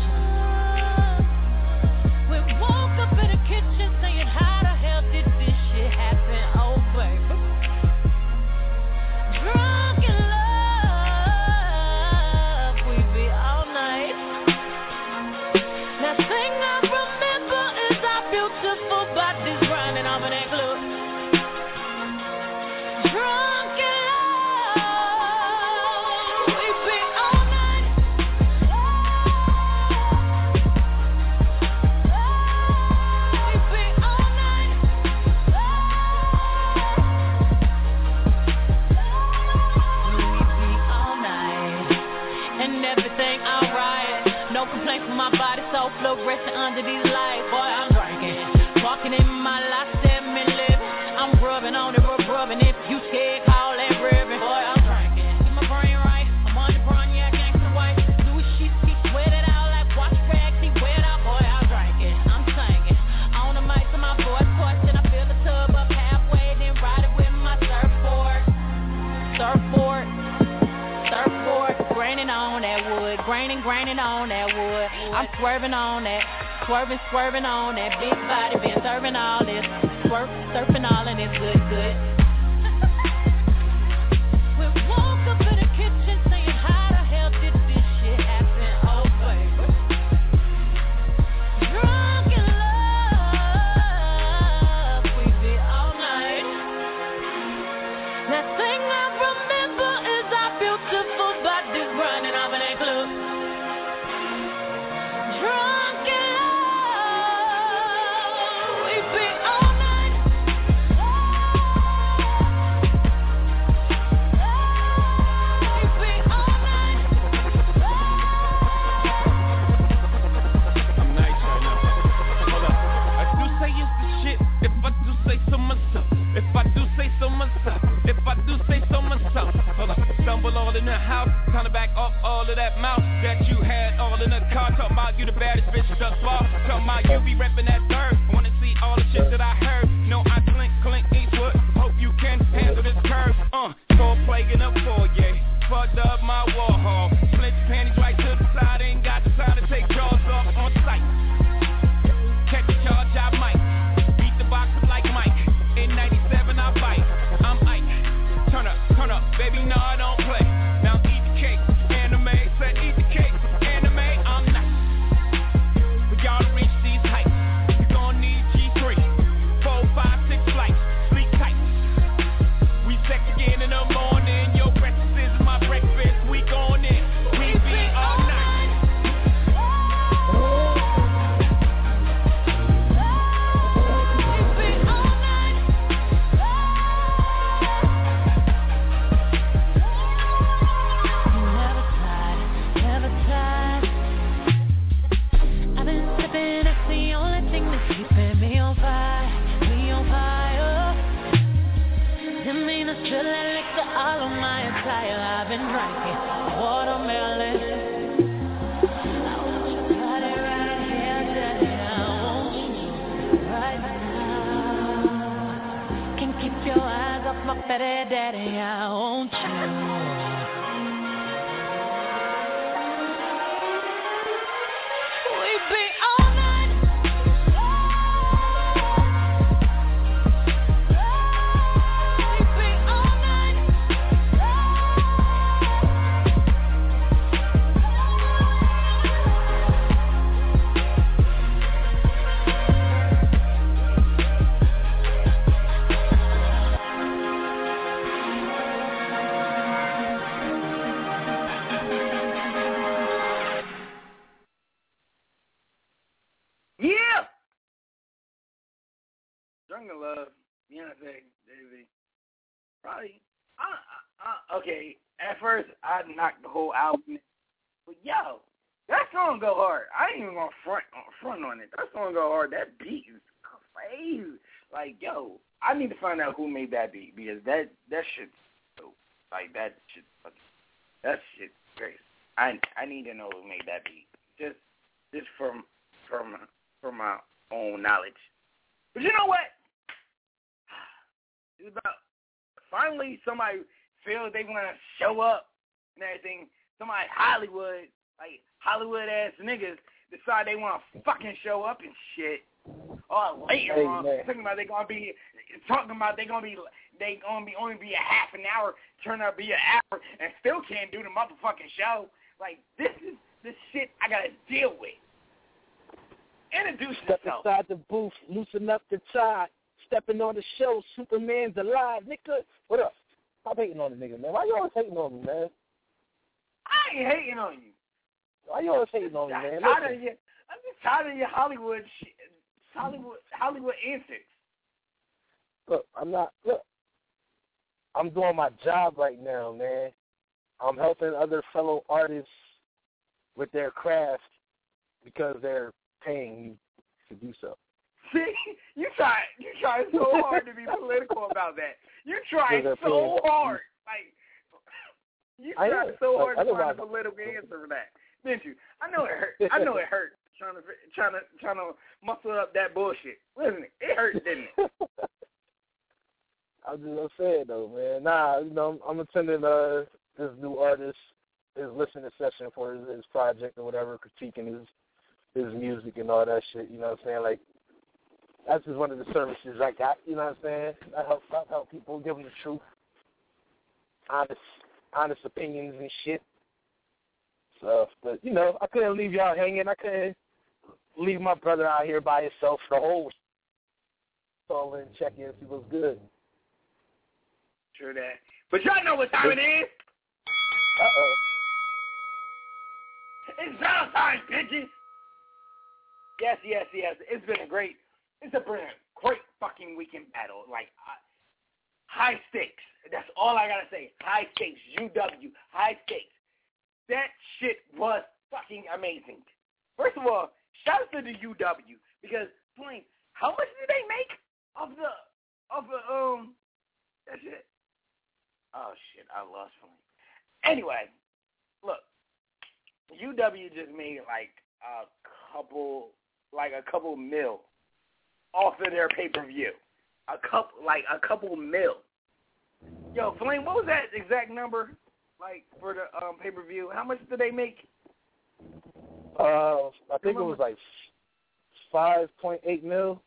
you. We woke up in the kitchen saying, how the hell did this shit happen, oh baby. Drunk in love. Resting under these lights, boy, I'm drinking. Walking in my life, seven living. I'm grubbing on it, rub rubbing. If you scared, call that ribbon. Boy, I'm drinking. Keep my brain right. I'm on the brown, yeah, gangsta white. Do a shit, he sweat it out like wash rags. He wet out, boy, I'm drinking. I'm singing. On the mic to my voice, voice. Then I fill the tub up halfway, then ride it with my surfboard. Surfboard. Surfboard. Graining on that wood. Graining, graining on that wood. I'm swerving on that, swerving, swerving on that big body, been serving all this, swerp, surfing all and it's good, good. We woke up in the kitchen saying, how the hell did this shit happen, oh baby. Drunk in love, we be all night. That thing I remember is our beautiful bodies running off in that club. Drunk in love, we be all night. We be all night.
I'm nice right now. Hold up. I do say it's the shit. If I do say so myself. If I do say so myself. If I do say so myself. Hold up. Stumble all in the house. Kind of back off all of that mouth that you had all in the car. Talking about you the baddest bitch thus far. Talking about you be reppin' that third. Wanna see all the shit that I heard. No, I clink, clink, Eastwood. Hope you can handle this curve. Uh, so plague in a foyer. Fucked up my Warhol. Split panties right
daddy, I want you.
Jungle Love, Beyonce, Jay-Z. Probably, I, I, I, okay, at first I knocked the whole album, but yo, that song go hard. I ain't even gonna front, front on it. That song go hard. That beat is crazy. Like, yo, I need to find out who made that beat because that, that shit, like, that shit, that shit crazy. I, I need to know who made that beat. Just, just from, from, from my own knowledge. But you know what? It's about finally somebody feels they want to show up and everything. Somebody Hollywood, like Hollywood ass niggas, decide they want to fucking show up and shit. Or later hey, on, man. talking about they gonna be talking about they gonna be they gonna be only be a half an hour, turn out to be an hour, and still can't do the motherfucking show. Like this is the shit I gotta deal with. Introduce
Step
yourself.
inside the booth, loosen up the tie. Stepping on the show, Superman's alive, nigga. What up? Stop hating on the nigga, man. Why you always hating on me, man?
I ain't hating on you.
Why you always hating on me, man?
I'm tired of your, I'm just tired of your Hollywood shit, Hollywood, Hollywood antics.
Look, I'm not. Look, I'm doing my job right now, man. I'm helping other fellow artists with their craft because they're paying me to do so.
See, you try, you try so hard to be political about that. You try so hard, like you tried so hard to find a political answer for that, didn't you? I know it hurt. I know it hurt trying to trying to trying to muscle up that bullshit. Listen, it hurt, didn't it?
I'm just gonna say it though, man. Nah, you know, I'm, I'm attending uh this new artist his listening session for his, his project or whatever, critiquing his his music and all that shit. You know what I'm saying? Like. That's just one of the services I got, you know what I'm saying? I help, I help people, give them the truth, honest, honest opinions and shit. So, but, you know, I couldn't leave y'all hanging. I couldn't leave my brother out here by himself for the whole call in, check in, see what's good.
True that. But y'all know what time it is.
Uh-oh.
It's Valentine's, bitches. Yes, yes, yes. It's been a great... It's a brilliant, great fucking weekend battle. Like, uh, high stakes. That's all I got to say. High stakes. U W. High stakes. That shit was fucking amazing. First of all, shout out to the U W. Because, Flame, how much did they make of the, of the, um, that shit? Oh, shit. I lost Flame. Anyway, look. U W just made, like, a couple, like, a couple mil off of their pay-per-view. A couple, like a couple mil. Yo, Flame, what was that exact number, like, for the um, pay-per-view? How much did they make?
Uh, I think it was like five point eight mil.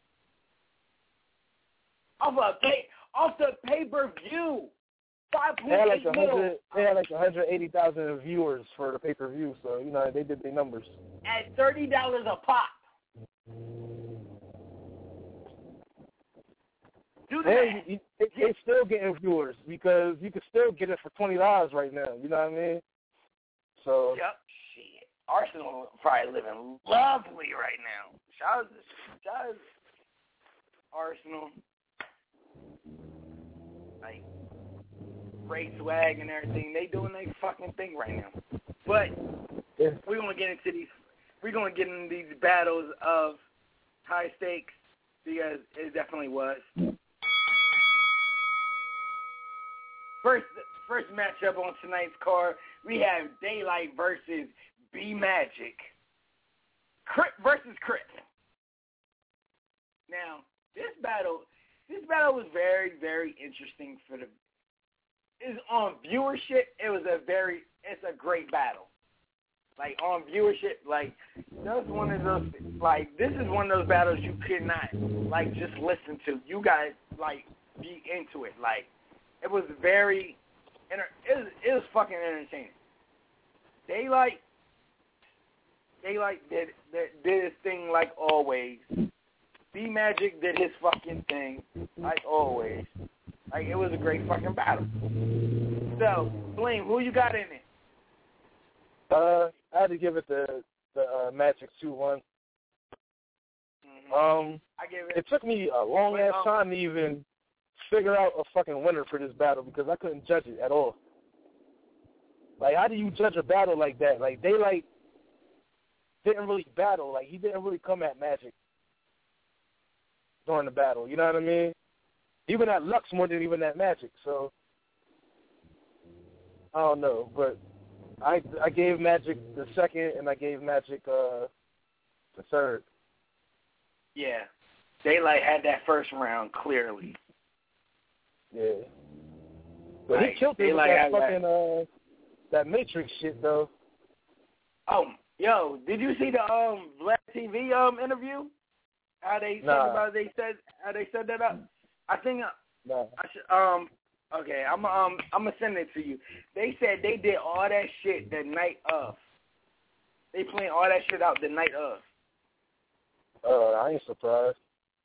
Off a pay, off the pay-per-view. five point eight
like
mil.
They had like one hundred eighty thousand viewers for the pay-per-view, so, you know, they did their numbers.
At thirty dollars a pop.
And you, it, it's still getting viewers because you can still get it for twenty dollars right now. You know what I mean? So.
Yep. Shit. Arsenal probably living lovely right now. Shout out, shout out Arsenal. Like, great swag and everything. They doing their fucking thing right now. But yeah. we're gonna get into these. We're gonna get into these battles of high stakes because it definitely was. First, first matchup on tonight's card, we have Daylight versus B Magic. Crip versus Crip. Now, this battle, this battle was very, very interesting for the is on viewership, it was a very, it's a great battle. Like, on viewership, like, that's one of those, like, this is one of those battles you could not, like, just listen to. You gotta, like, be into it. Like, it was very, it was, it was fucking entertaining. Daylight, Daylight did, did, did his thing like always. B-Magic did his fucking thing like always. Like, it was a great fucking battle. So, Blame, who you got in it?
Uh, I had to give it the the uh, Magic two one.
Mm-hmm.
Um,
I give it.
It took me a long ass um, time to even figure out a fucking winner for this battle because I couldn't judge it at all. Like, how do you judge a battle like that? Like, Daylight didn't really battle. Like, he didn't really come at Magic during the battle. You know what I mean? Even at Lux more than even at Magic. So, I don't know, but I I gave Magic the second, and I gave Magic uh, the third.
Yeah, Daylight had that first round clearly.
Yeah, but
like,
he killed it with that fucking that. uh that Matrix shit though.
Oh, yo, did you see the um Vlad T V um interview? How they
nah.
talked about they said how they set that up. I think uh,
nah.
I should um. Okay, I'm um I'm gonna send it to you. They said they did all that shit the night of. They planned all that shit out the night of.
Uh, I ain't surprised.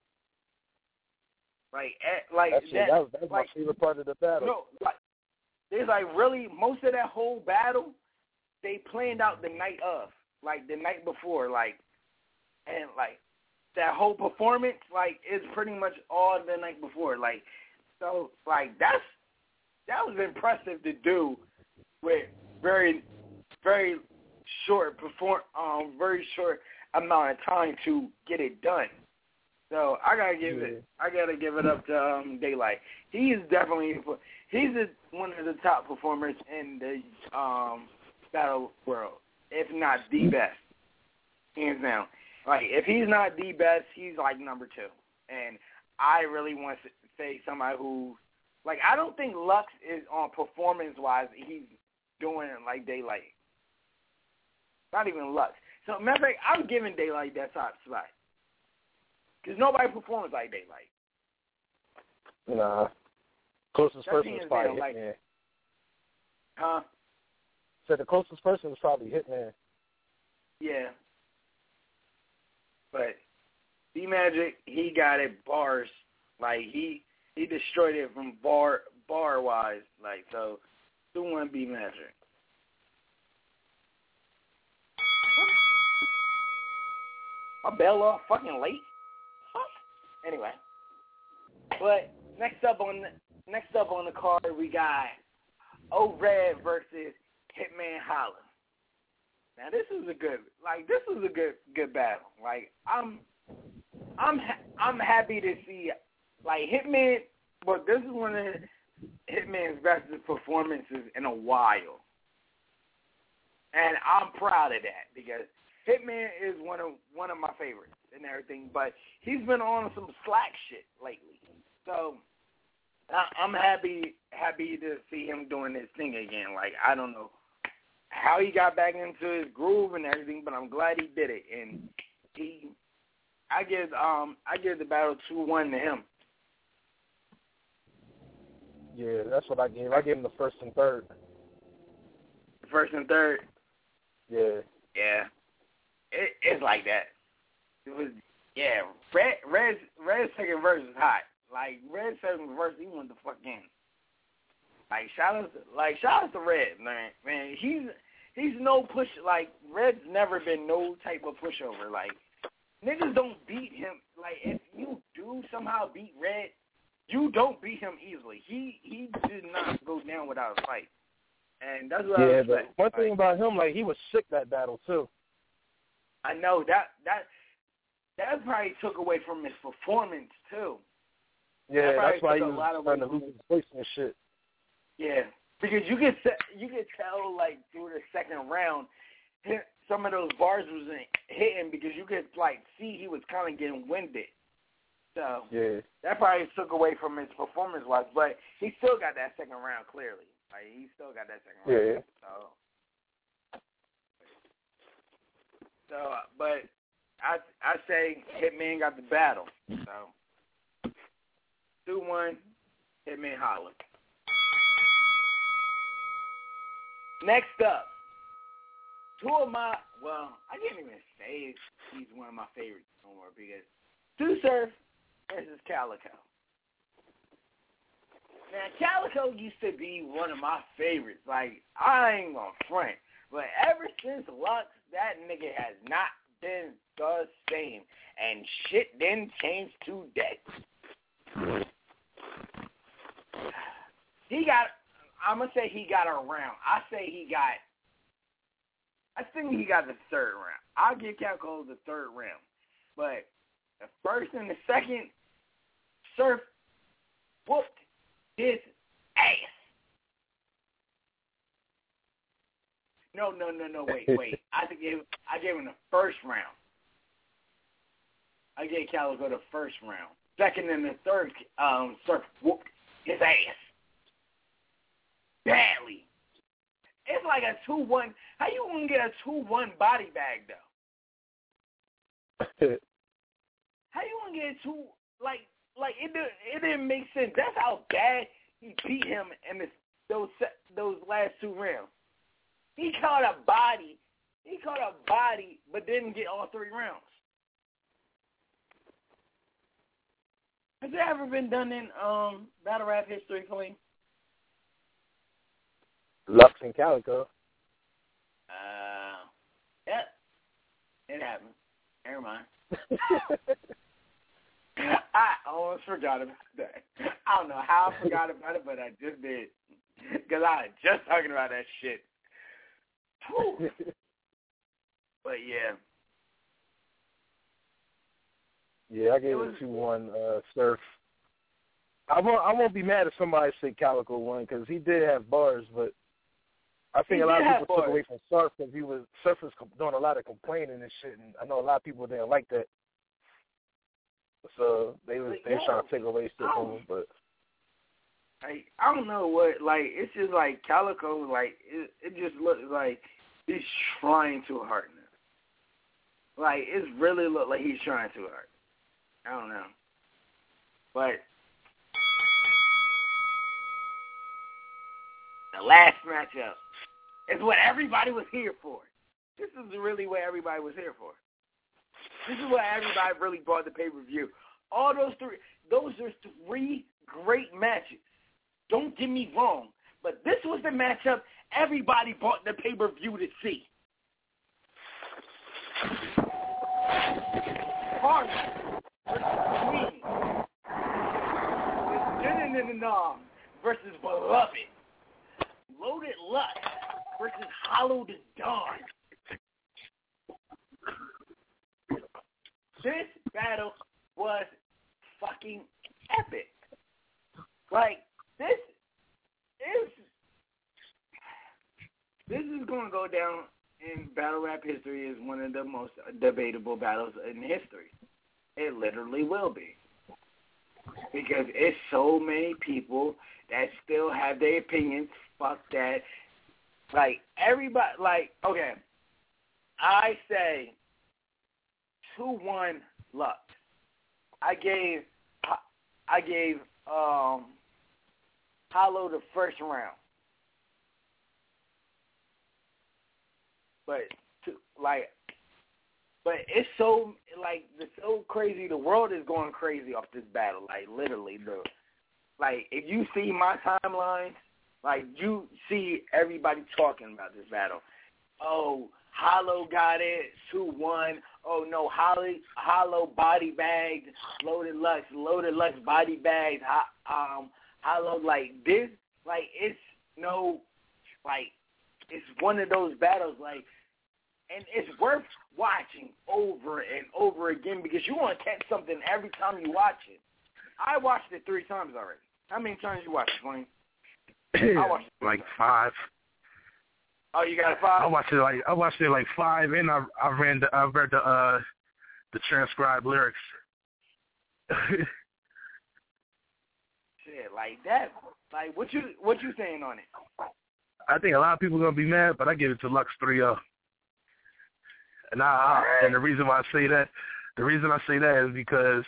Like, at, like
that, shit,
that,
that was, that was
like,
my favorite part of the battle.
No, like, there's like really most of that whole battle, they planned out the night of, like the night before, like, and like that whole performance, like, is pretty much all the night before, like. So, like, that's, that was impressive to do with very, very short perform, um, very short amount of time to get it done. So I gotta give yeah. it, I gotta give it up to um, Daylight. He is definitely, he's a, one of the top performers in the um, battle world, if not the best, hands down. Like, if he's not the best, he's like number two. And I really want to say somebody who, like, I don't think Lux is on performance-wise, he's doing it like Daylight. Not even Lux. So, matter of fact, I'm giving Daylight that top spot. Because nobody performs like Daylight.
Nah. Closest
That's
person is probably
like,
Hitman.
Huh?
So the closest person is probably Hitman.
Yeah. But B-Magic, he got it bars. Like, he he destroyed it from bar bar wise. Like, so two one B-Magic. My bell off fucking late. Fuck. Anyway, but next up on the, next up on the card we got O-Red versus Hitman Holla. Now this is a good like this is a good good battle. Like I'm I'm ha- I'm happy to see like Hitman, but this is one of Hitman's best performances in a while, and I'm proud of that because Hitman is one of one of my favorites and everything. But he's been on some slack shit lately, so I- I'm happy happy to see him doing this thing again. Like I don't know how he got back into his groove and everything, but I'm glad he did it. And he, I give um I give the battle two one to him.
Yeah, that's what I gave. I gave him the first and third.
First and third.
Yeah.
Yeah. It, it's like that. It was yeah. Red Red's Red's second verse is hot. Like Red's second verse, he went the fuck in. Like shout out to, like shout out to Red, man. Man, he's he's no push like Red's never been no type of pushover. Like niggas don't beat him. Like if you do somehow beat Red, you don't beat him easily. He he did not go down without a fight. And that's what
yeah,
I respect.
But one thing
like,
about him, like he was sick that battle too.
I know that that that probably took away from his performance too.
Yeah,
that
that's why he was
lot of
trying to lose his voice and shit.
Yeah, because you could you could tell like through the second round, hit, some of those bars wasn't hitting because you could like see he was kind of getting winded. So
yeah.
that probably took away from his performance wise, but he still got that second round clearly. Like he still got that second round.
Yeah.
So, so but I I say Hitman got the battle. So two one, Hitman holla. Next up, two of my well, I can't even say he's one of my favorites no more because Two Surf versus Calico. Now, Calico used to be one of my favorites. Like, I ain't gonna front. But ever since Lux, that nigga has not been the same. And shit didn't change today. He got, I'm gonna say he got a round. I say he got, I think he got the third round. I'll give Calico the third round. But the first and the second, Surf whooped his ass. No, no, no, no, wait, wait. I gave I gave him the first round. I gave Calico the first round. Second and the third, um, Surf whooped his ass. Badly. It's like a two one. How you gonna get a two one body bag, though? How you gonna get two, like, like it didn't, it didn't make sense. That's how bad he beat him in this, those those last two rounds. He caught a body, he caught a body, but didn't get all three rounds. Has that ever been done in um battle rap history, Clean?
Lux and Calico.
Uh, yeah, it happened. Never mind. I almost forgot about that. I don't know how I forgot about it, but I just did. Because I was just talking about that shit. Whew. But, yeah.
Yeah, I gave it,
it
two one uh, Surf. I won't, I won't be mad if somebody say Calico won because he did have bars, but I think
he
a lot of people
bars.
took away from Surf because he was Surf was doing a lot of complaining and shit, and I know a lot of people didn't like that. So they was they was trying to take away stuff from him, but
I I don't know what, like, it's just like Calico, like it it just looks like he's trying too hard now. Like it really look like he's trying too hard. I don't know, but the last matchup is what everybody was here for. This is really what everybody was here for. This is what everybody really bought the pay-per-view. All those three, those are three great matches. Don't get me wrong, but this was the matchup everybody bought the pay-per-view to see. Hardy versus Queen. Versus Beloved. Loaded Lust versus Hollow the Dawn. This battle was fucking epic. Like, this is this is going to go down in battle rap history as one of the most debatable battles in history. It literally will be. Because it's so many people that still have their opinions. Fuck that. Like, everybody, like, okay, I say two one Lux. I gave I gave um Hollow the first round. But to, like but it's so like it's so crazy, the world is going crazy off this battle, like literally the like if you see my timeline, like you see everybody talking about this battle. Oh, Hollow got it, two one. Oh, no, Hollow, Hollow body bagged, Loaded Lux, Loaded Lux body bagged, um, Hollow, like, this, like, it's no, like, it's one of those battles, like, and it's worth watching over and over again because you want to catch something every time you watch it. I watched it three times already. How many times you watched it, Wayne? I watched it
like five.
Oh, you got a five?
I watched it like I watched it like five, and I I ran the I read the uh the transcribed lyrics.
Shit, like that. Like, what you what you saying on it?
I think a lot of people are gonna be mad, but I give it to Lux three oh. And I, I and the reason why I say that, the reason I say that is because,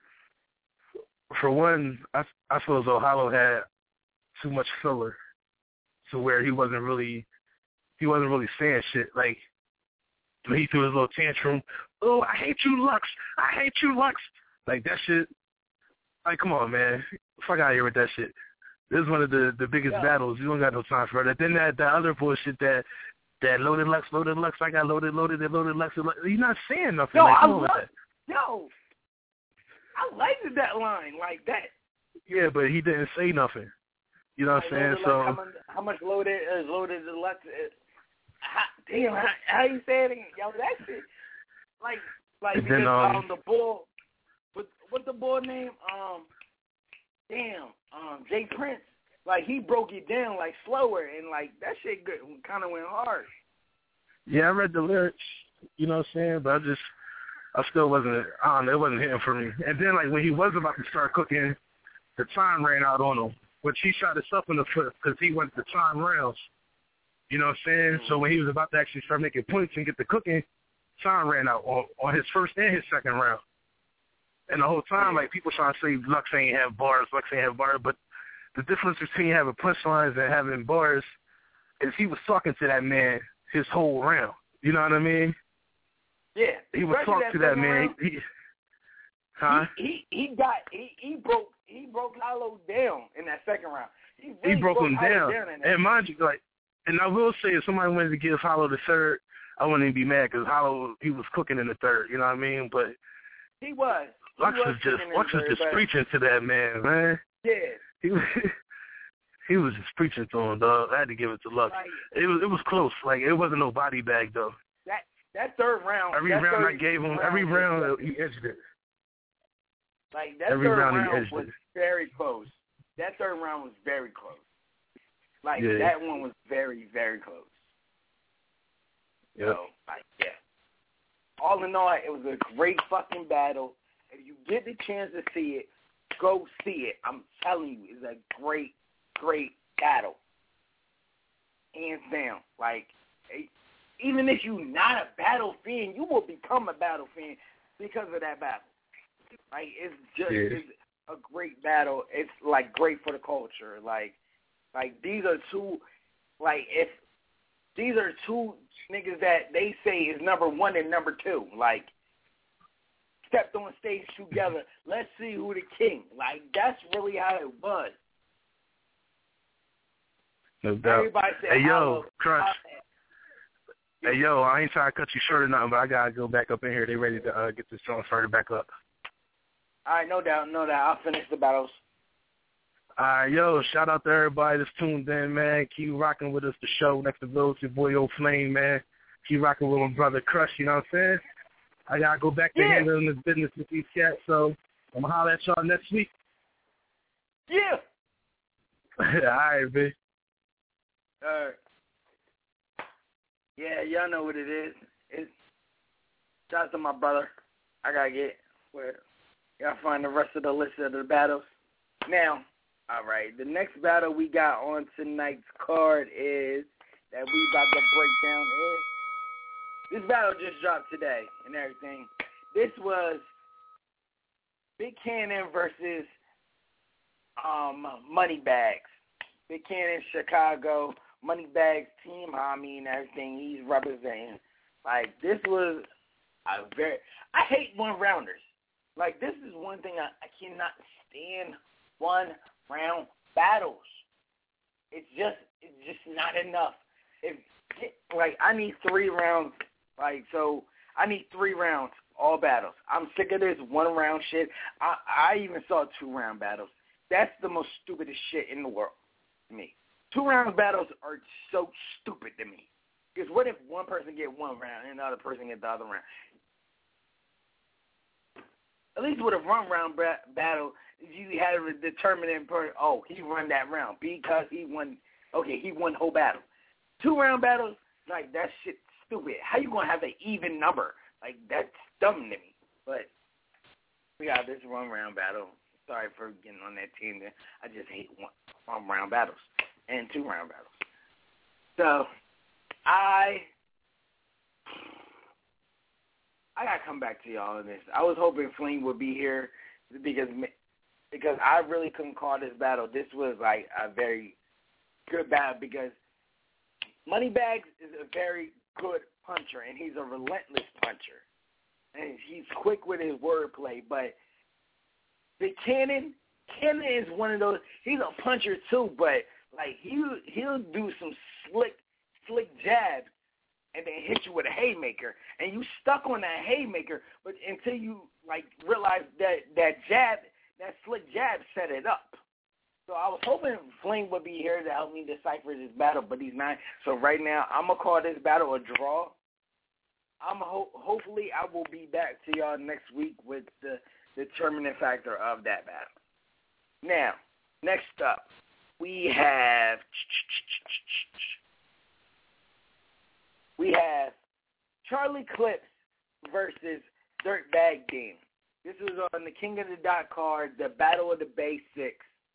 for one, I I feel as though Hollow had too much filler, to where he wasn't really he wasn't really saying shit. Like when he threw his little tantrum, oh, I hate you, Lux, I hate you, Lux, like that shit. Like, come on, man, fuck out of here with that shit. This is one of the, the biggest yeah. battles. You don't got no time for that. Then that, that other bullshit that that loaded Lux, loaded Lux, I got loaded, loaded, and loaded Lux. He's not saying nothing.
Yo,
like,
I
love,
with that. Yo, I liked that line like that.
Yeah, but he didn't say nothing. You know what I'm saying? So
how much, how much loaded is loaded the Lux? Is, how, damn, how, how you saying it? Yo, that shit. Like, like because then, um, um, the bull, what what the bull name? Um, damn, um, Jay Prince. Like, he broke it down, like, slower, and, like, that shit kind of went hard.
Yeah, I read the lyrics, you know what I'm saying, but I just, I still wasn't, I don't know, it wasn't hitting for me. And then, like, when he was about to start cooking, the time ran out on him, which he shot himself in the foot because he went to time rounds, you know what I'm saying? Mm-hmm. So when he was about to actually start making points and get the cooking, time ran out on, on his first and his second round. And the whole time, like, people trying to say Lux ain't have bars, Lux ain't have bars, but the difference between having punchlines and having bars is he was talking to that man his whole round. You know what I mean?
Yeah.
He was talking to that man. He, he, huh?
He, he he got he, he broke he broke Hollow down in that second round. He, really
he broke, broke him down.
down
and mind you, like, and I will say, if somebody wanted to give Hollow the third, I wouldn't even be mad because Hollow, he was cooking in the third. You know what I mean? But
he was. He
Lux
was
was just Lux was just preaching to that man, man.
Yeah.
He was, he was just preaching to him, dog. I had to give it to Lux. Like, it was it was close. Like, it wasn't no body bag, though.
That that third round.
Every
round
I gave him,
round
every round he edged it.
Like, that
every
third
round,
round
he edged
was
it.
very close. That third round was very close. Like,
yeah.
that one was very, very close.
Yeah.
So, like, yeah. All in all, it was a great fucking battle. If you get the chance to see it, go see it. I'm telling you, it's a great, great battle. Hands down. Like, even if you're not a battle fan, you will become a battle fan because of that battle. Like, it's just
yeah.
it's a great battle. It's, like, great for the culture. Like, like these are two, like, if these are two niggas that they say is number one and number two. Like, stepped on stage together. Let's see who the king. Like, that's really how it was.
No doubt.
Everybody said,
hey, yo, Crush.
Yeah.
Hey, yo, I ain't trying to cut you short or nothing, but I got to go back up in here. They ready to uh, get this song started back up.
All right, no doubt, no doubt. I'll finish the battles.
All right, yo, shout out to everybody that's tuned in, man. Keep rocking with us, the show. Next to those, your boy, Old Flame, man. Keep rocking with my brother, Crush, you know what I'm saying? I got to go back to
yeah.
handling this business with these cats, so I'm going to holler at y'all next week.
Yeah.
All right, bitch.
All right. Yeah, y'all know what it is. It's shout out to my brother. I got to get where y'all find the rest of the list of the battles. Now, all right, the next battle we got on tonight's card is that we about to break down is this battle just dropped today and everything. This was Big Cannon versus um, Moneybags. Big Cannon, Chicago, Moneybags, Team Homie and everything he's representing. Like, this was a very, I hate one-rounders. Like, this is one thing I, I cannot stand one-round battles. It's just, it's just not enough. If, like, I need three rounds. Like, so I need three rounds, all battles. I'm sick of this one-round shit. I, I even saw two-round battles. That's the most stupidest shit in the world to me. Two-round battles are so stupid to me. Because what if one person get one round and the other person get the other round? At least with a one-round ba- battle, you had a determining person, oh, he won that round because he won, okay, he won the whole battle. Two-round battles, like, that shit's stupid. How you going to have an even number? Like, that's dumb to me. But we got this one round battle. Sorry for getting on that team there. I just hate one, one round battles and two round battles. So I I gotta come back to y'all on this. I was hoping Fling would be here because because I really couldn't call this battle. This was like a very good battle because Moneybags is a very good puncher and he's a relentless puncher. And he's quick with his wordplay, but the Cannon, Cannon is one of those. He's a puncher too, but like he he'll do some slick, slick jabs, and then hit you with a haymaker, and you stuck on that haymaker. But until you like realize that that jab, that slick jab, set it up. So I was hoping Flame would be here to help me decipher this battle, but he's not. So right now I'm gonna call this battle a draw. I'm ho- hopefully I will be back to y'all next week with the determining factor of that battle. Now, next up, we have we have Charlie Clips versus Dirtbag Dean. This was on the King of the Dot card, the Battle of the Bay Six.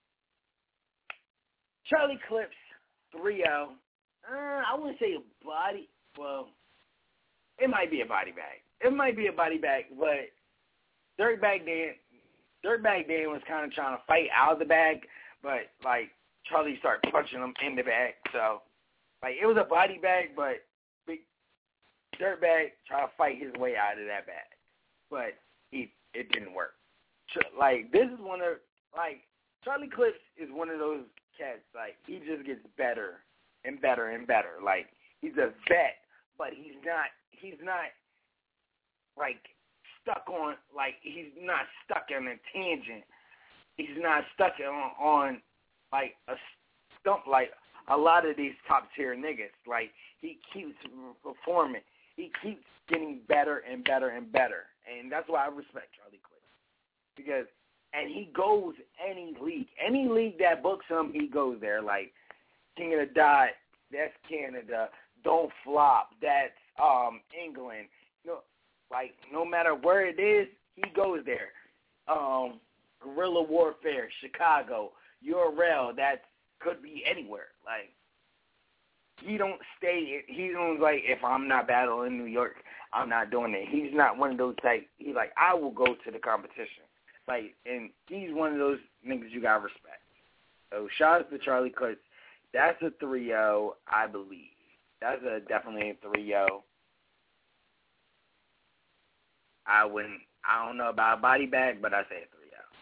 Charlie Clips three oh. Uh, I wouldn't say a body. Well, it might be a body bag. It might be a body bag, but Dirtbag Dan, Dirtbag Dan was kind of trying to fight out of the bag, but like Charlie started punching him in the bag. So like it was a body bag, but big Dirtbag tried to fight his way out of that bag, but he it didn't work. Like this is one of like Charlie Clips is one of those cats. Like he just gets better and better and better. Like he's a vet, but he's not. He's not like stuck on, like, he's not stuck on a tangent. He's not stuck on, on like, a stump like a lot of these top-tier niggas. Like, he keeps performing. He keeps getting better and better and better. And that's why I respect Charlie Clips. Because, and he goes any league. Any league that books him, he goes there. Like, King of the Dot, that's Canada. Don't Flop, that's um, England. You know, like, no matter where it is, he goes there. Um, Guerrilla Warfare, Chicago, U R L, that could be anywhere. Like, he don't stay, he don't, like, if I'm not battling in New York, I'm not doing it. He's not one of those type, he's like, I will go to the competition. Like, and he's one of those niggas you gotta respect. So, shout out to Charlie Clips. That's a three oh, I believe. That's a definitely a three oh. I wouldn't, I don't know about a body bag, but I say a three oh.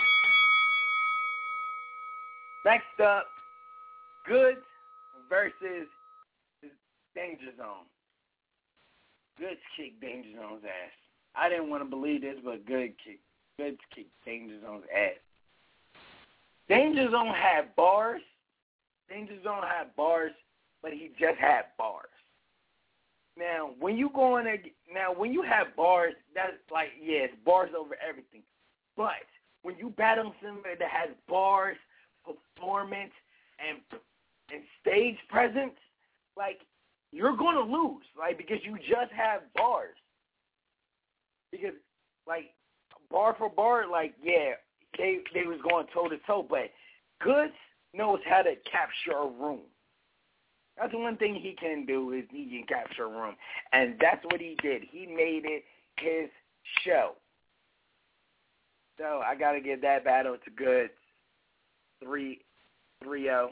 Next up, Goods versus Danger Zone. Goods kicked Danger Zone's ass. I didn't want to believe this, but Good kick, Goods kicked Danger Zone's ass. Danger Zone had bars. Danger Zone had bars, but he just had bars. Now, when you go in a, now when you have bars, that's like, yes, bars over everything. But when you battle somebody that has bars, performance, and and stage presence, like, you're going to lose, like, because you just have bars. Because, like, bar for bar, like, yeah, they they was going toe-to-toe, but Goods knows how to capture a room. That's the one thing he can do is he can capture a room. And that's what he did. He made it his show. So I got to give that battle to Goods. three oh.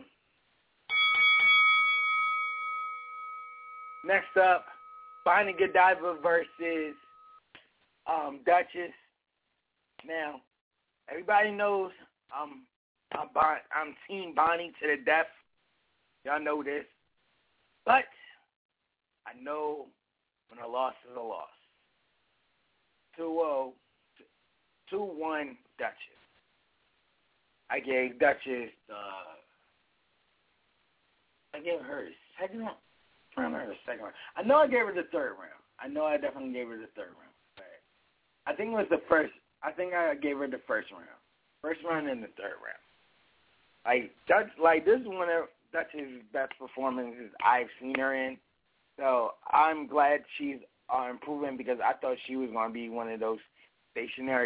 Next up, Bonnie Godiva versus um, Duchess. Now, everybody knows um, I'm, bon- I'm Team Bonnie to the death. Y'all know this. But I know when a loss is a loss. two oh, two one Duchess. I gave Duchess, uh, I gave her the second round. I remember the second round. I know I gave her the third round. I know I definitely gave her the third round. But I think it was the first, I think I gave her the first round. First round and the third round. Like, Dutch, like this is one of Dutch's best performances I've seen her in. So I'm glad she's uh, improving because I thought she was going to be one of those stationary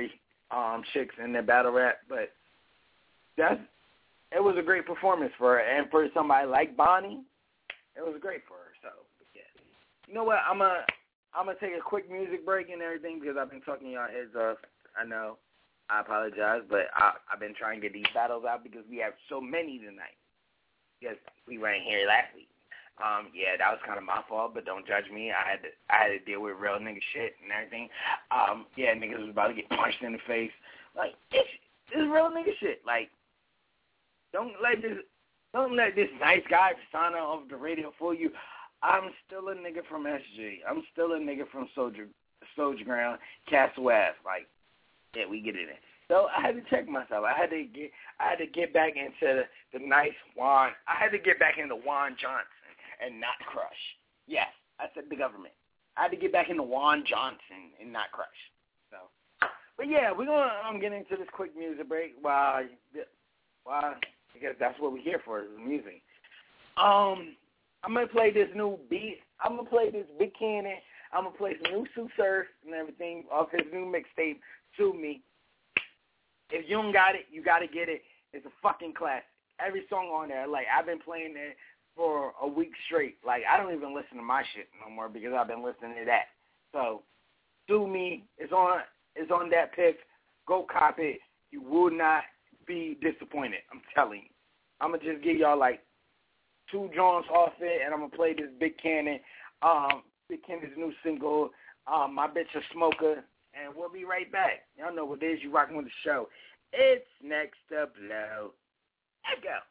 um, chicks in the battle rap, but that's it was a great performance for her, and for somebody like Bonnie, it was great for her. So, yeah. You know what? I'm gonna I'm gonna take a quick music break and everything because I've been talking y'all heads off. I know. I apologize, but I, I've been trying to get these battles out because we have so many tonight. Yes, we weren't here last week. Um, yeah, that was kind of my fault, but don't judge me. I had to, I had to deal with real nigga shit and everything. Um, yeah, niggas was about to get punched in the face. Like, it's, it's real nigga shit. Like, don't let this, don't let this nice guy persona of the radio fool you. I'm still a nigga from S G. I'm still a nigga from Soldier, Soldier Ground, Castle Ave. Like, yeah, we get it in. So I had to check myself. I had to get I had to get back into the, the nice Juan. I had to get back into Juan Johnson and not Crush. Yes, I said the government. I had to get back into Juan Johnson and not Crush. So, but yeah, we're gonna um, get into this quick music break while while because that's what we're here for is music. Um, I'm gonna play this new beat. I'm gonna play this Big Cannon. I'm gonna play some new Sue Surf and everything off his new mixtape. Sue Me. If you don't got it, you got to get it. It's a fucking classic. Every song on there, like, I've been playing it for a week straight. Like, I don't even listen to my shit no more because I've been listening to that. So, Sue Me is on, is on that pick. Go cop it. You will not be disappointed. I'm telling you. I'm going to just give y'all, like, two joints off it, and I'm going to play this Big Cannon. Um, Big Cannon's new single, um, My Bitch a Smoker. And we'll be right back. Y'all know what it is. You rocking with the show. It's Next to Blow. Let's go.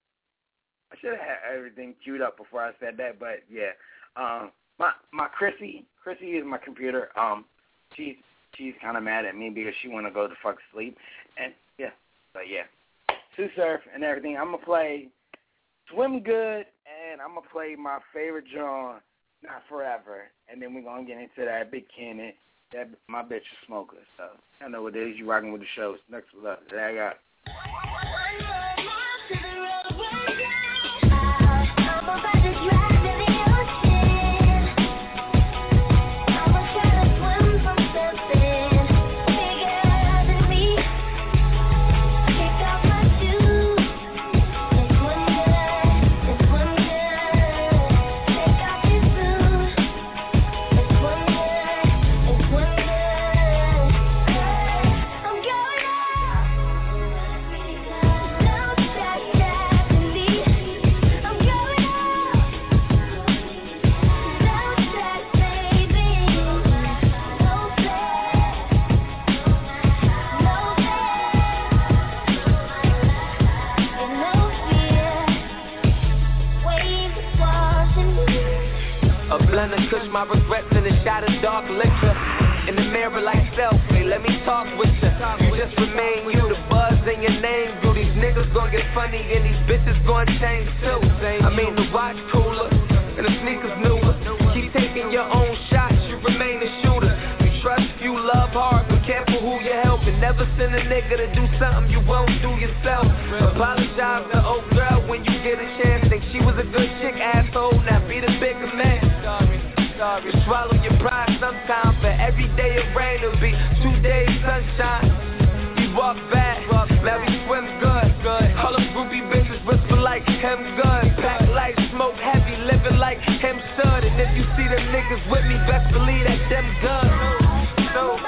I should have had everything queued up before I said that, but yeah. Um, my my Chrissy, Chrissy is my computer. Um, she's she's kind of mad at me because she want to go to fuck sleep. And yeah, but yeah, Sue Surf and everything. I'm gonna play Swim Good, and I'm gonna play my favorite John, Not Forever, and then we're gonna get into that Big Cannon. That my bitch a smoker, so I know what it is. You rocking with the show. It's Next to Love. That I got.
My regrets in a shot of dark liquor. In the mirror like selfie, let me talk with you. You just remain you, the buzz in your name grew. These niggas gon' get funny and these bitches gon' change too. I mean the watch cooler and the sneakers newer. Keep taking your own shots, you remain a shooter. You trust, you love hard, but careful who you helping. Never send a nigga to do something you won't do yourself. Apologize to old girl when you get a chance. Think she was a good chick, asshole, now be the bigger man. You swallow your pride sometimes, but every day it rain will be two days sunshine. We walk back, now we swim good. All them groupie bitches whisper like him good. Pack light, smoke heavy, living like him should. And if you see them niggas with me, best believe that them good. So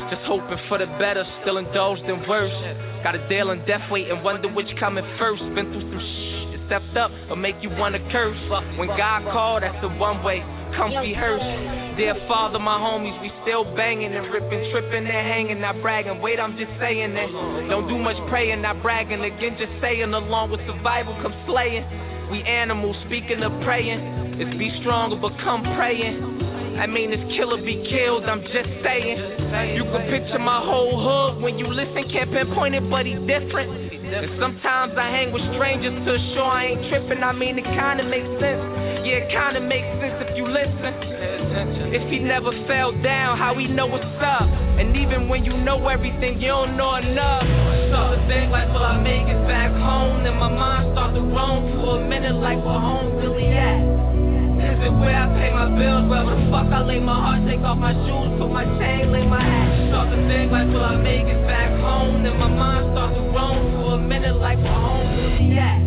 Just hoping for the better, still indulged in worse. Got a deal in death wait and wonder which coming first. Been through some shit that stepped up or make you wanna curse. When God called, that's the one way, comfy hearse. Dear father, my homies, we still banging and ripping, tripping and hanging, not bragging. Wait, I'm just saying that. Don't do much praying, not bragging. Again, just saying along with survival comes slaying. We animals, speaking of praying. It's be stronger, become praying. I mean, this killer be killed, I'm just saying. You can picture my whole hood when you listen, can't pinpoint it, but he different. And sometimes I hang with strangers to assure I ain't tripping. I mean, it kinda makes sense. Yeah, it kinda makes sense if you listen. If he never fell down, how he know what's up? And even when you know everything, you don't know enough. Start to think like, will I make it back home? Then my mind start to roam for a minute like, where home really at? Is it where I pay my bills? Where the fuck I lay my heart, take off my shoes, put my chain, lay my hat. Start to think like, will I make it back home? Then my mind start to roam for a minute like, where home really at?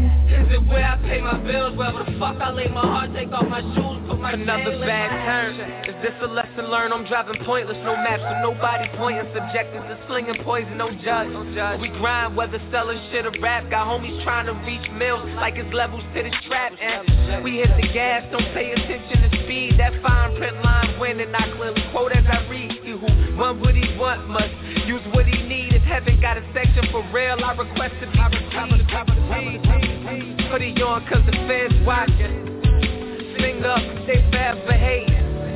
Is it where I pay my bills? Where the fuck I lay my heart, take off my shoes, put my Another chain, bad turn. Is this a lesson learned? I'm driving pointless, no maps, so nobody pointing. Subjected to slinging poison, no judge. No judge. We grind, whether selling shit or rap. Got homies trying to reach mills like it's levels to this trap. And we hit the gas, don't pay attention to speed. That fine print line winning, I clearly quote as I read. He who want what he want must use what he need. If heaven got a section for real, I request to be received. Put it on cause the feds watching. Sing up, they forever hating.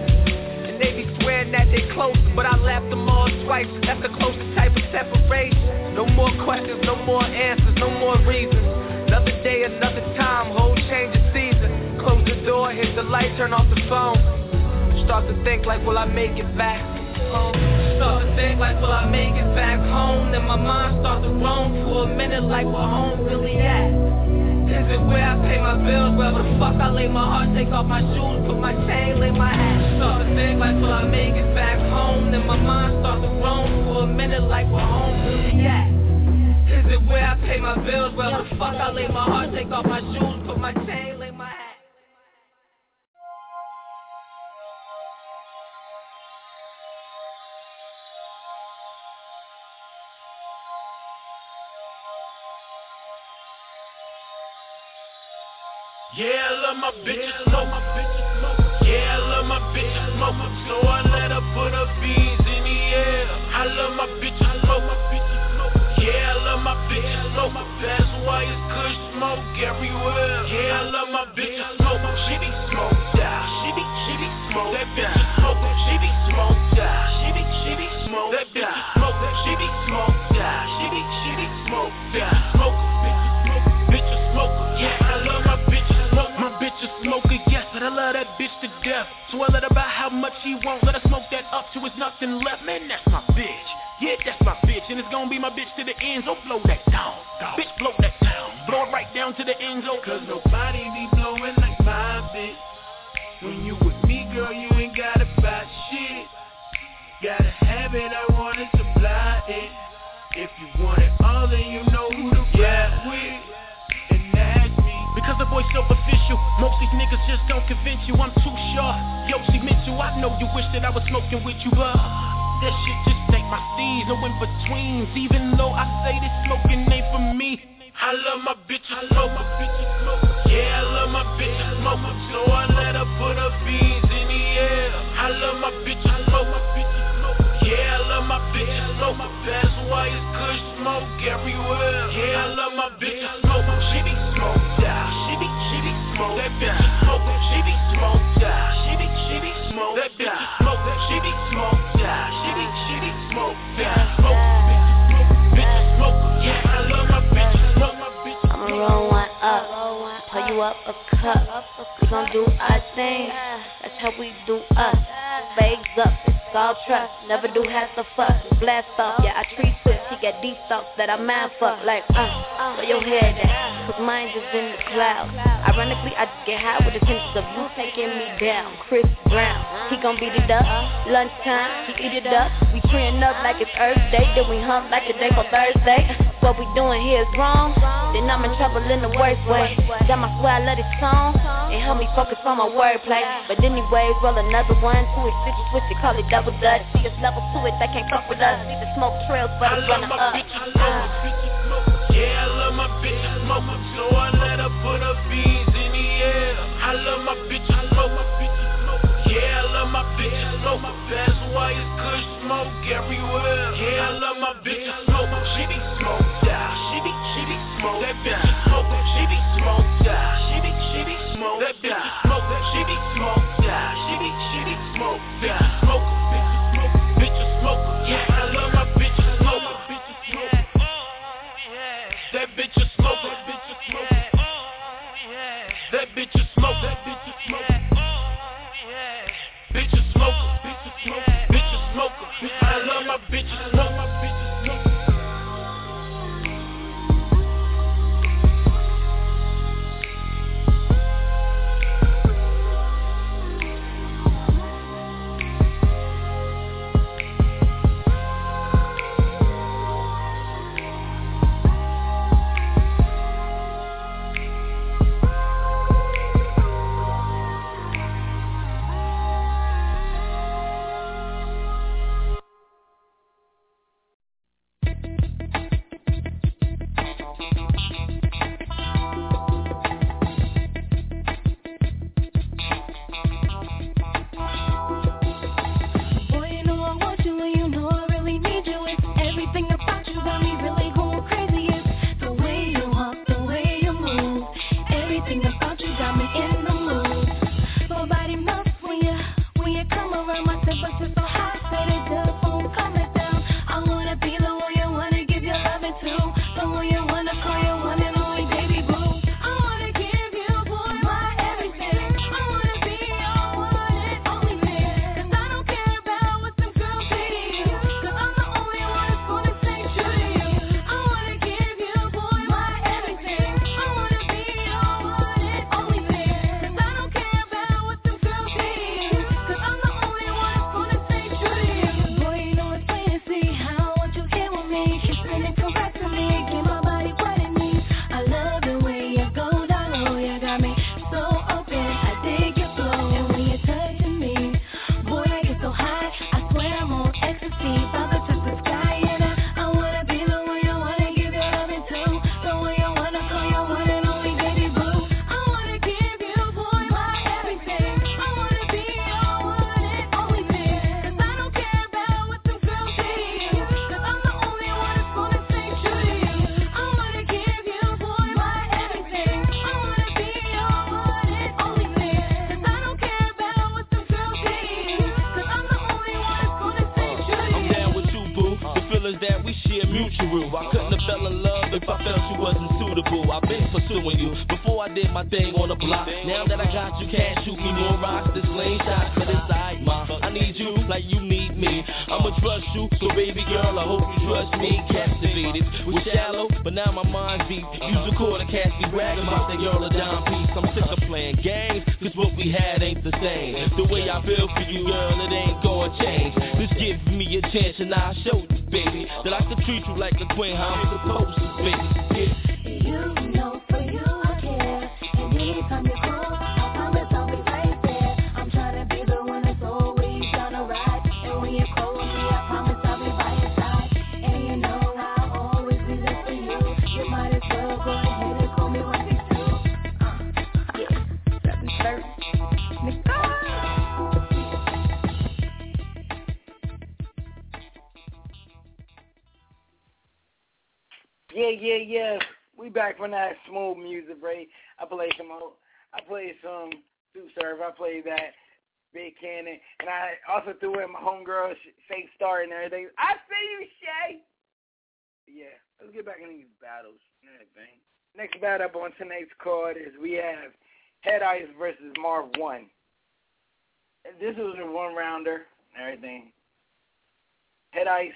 And they be swearing that they close, but I left them all twice. That's the closest type of separation. No more questions, no more answers, no more reasons. Another day, another time, whole change of season. Close the door, hit the light, turn off the phone. Start to think like, will I make it back home? Start to think like, will I make it back home? Then my mind start to roam for a minute like, where home really at? Is it where I pay my bills? Where the fuck I lay my heart, take off my shoes, put my chain, lay my hat. Start to think like, will I make it back home? Then my mind start to roam for a minute like, where home really at? Is it where I pay my bills? Where the fuck I lay my heart, take off my shoes, put my chain, lay my hat.
Yeah, I love my bitches smoke. Yeah, I love my bitches smoke. So I let her put her beans in the air. I love my bitches smoke. Yeah, I love my bitches smoke. That's why it's good smoke everywhere. Yeah, I love my bitches smoke. She be smoked out. She be, she be smoked. That bitch is smoke. She be smoked out. She be, she be smoked. That bitch is smoke. She be smoked out. She be, she be smoked out. Smoke, bitch is smoker. Yeah, I love my bitches. My bitch a smoker, yes, but I love that bitch to death. So I let her buy how much she wants. Let her smoke that up till it's nothing left. Man, that's my bitch. Yeah, that's my bitch. And it's gonna be my bitch to the end. So blow that down. Bitch, blow that down. Blow it right down to the end zone. Cause nobody be blowing like my bitch. When you with me, girl, you ain't gotta buy shit. Gotta have it, I wanna supply it. If you want it all, then you know who to ride with. Because the boy's so official, most these niggas just don't convince you. I'm too sure. Yo, see Mitchell, I know you wish that I was smoking with you, but that shit just ain't my steez, no in betweens. Even though I say this smoking ain't for me, I love my bitches smoke. Yeah, I love my bitches smoke. So I let her put her beans in the air. I love my bitches smoke. Yeah, I love my bitches smoke. That's why it's good smoke everywhere. Yeah, I love my bitches smoke. She be smoked out. She be, she be smoked. That bitch is smoke. She be smoked out. She be, she be smoked. That bitch is smoke. She be smoked out. She be, she be smoked out. Smoke, bitches smoke. Yeah, I love my bitches smoke.
I'ma roll one up, pour you up a cup. We gon' do our thing. That's how we do us. Bags up, it's all trust. Never do half the fuck. Blast off, yeah, I treat switch. He got these thoughts that I mind fuck. Like, uh, where your head at? Cause mine is in the clouds. Ironically, I just get high with the sense of you taking me down. Chris Brown, he gon' beat it up. Lunchtime, he eat it up. We treeing up like it's Earth Day. Then we hump like a day for Thursday. what we doing here is wrong, then I'm in trouble in the worst way. Damn, I swear I love this song, it help me focus on my wordplay. But anyways, roll another one, two it, switch it, switch it, call it double dutch. See us level to it, they can't fuck with us. See the smoke trails, but it's running up.
Yeah, I love my bitches smoke, so I let her put her beans in the air. I love my bitches smoke, yeah, I love my bitches smoke. That's why it's good smoke everywhere. Yeah, I love my bitches smoke. She be smoked out. She be, she be smoked. That bitch is smoke. She be smoked out. She be, she be smoked. That bitch is smoke. She be smoked out. She be, she be smoked out. Smoke, bitches smoke, bitches smoke. Yeah, I love my bitches smoke. Bitches smoke. That bitch is smoke. That bitch is smoke. That bitch is smoke. That bitch is smoke. Bitches smoker, bitches smoker, bitches smoker. I love my bitches smoke, my bitches smoke.
Yeah, yeah, yeah. We back from that smooth music break. I played some old, I played some Sue Surf. I played that Big Cannon. And I also threw in my homegirl, Shay Star and everything. I see you, Shay. Yeah, let's get back in these battles and everything. Next battle up on tonight's card is we have Head Ice versus Marv One. And this was a one-rounder and everything. Head Ice,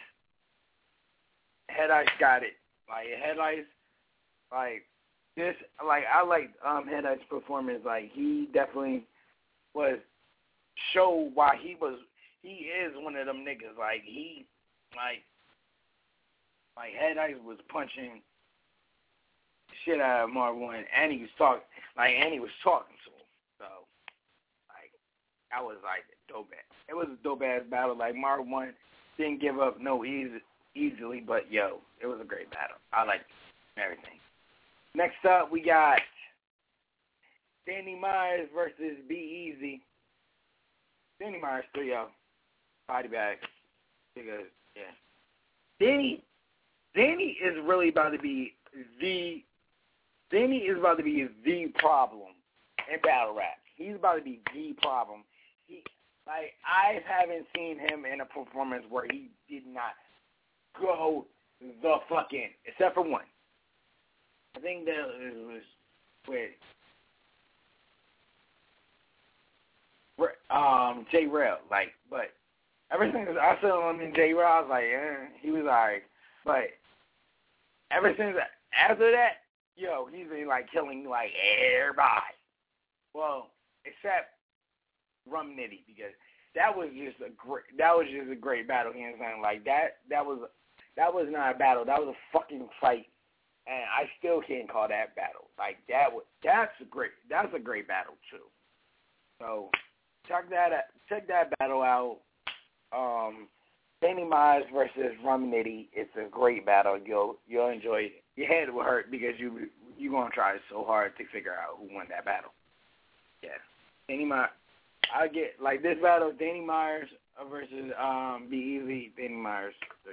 Head Ice got it. Like, Head Ice, like, this, like, I like um, Head Ice's performance. Like, he definitely was, showed why he was, he is one of them niggas. Like, he, like, like Head Ice was punching shit out of Mark One, and he was talking, like, and he was talking to him. So, like, that was like dope ass. It was a dope ass battle. Like Mark One didn't give up no easy easily, but yo, it was a great battle. I liked everything. Next up, we got Danny Myers versus Be Easy. Danny Myers three oh, body bag, because yeah, Danny, Danny is really about to be the, Danny is about to be the problem in battle rap. He's about to be the problem. He, like, I haven't seen him in a performance where he did not go the fucking, except for one. I think that it was with um J Rail, like, but ever since I saw him in J Rail, I was like, eh, he was alright. But ever since after that, yo, he's been like killing like everybody. Well, except Rum Nitty, because that was just a great that was just a great battle. You know what I'm saying? Like that that was that was not a battle. That was a fucking fight. And I still can't call that battle. Like that was that's a great that's a great battle too. So check that out, check that battle out. Um, Danny Myers versus Rum Nitty. It's a great battle. You'll you'll enjoy it. Your head will hurt because you you gonna try so hard to figure out who won that battle. Yeah, Danny Myers. I get like this battle. Danny Myers versus um Be Easy. Danny Myers.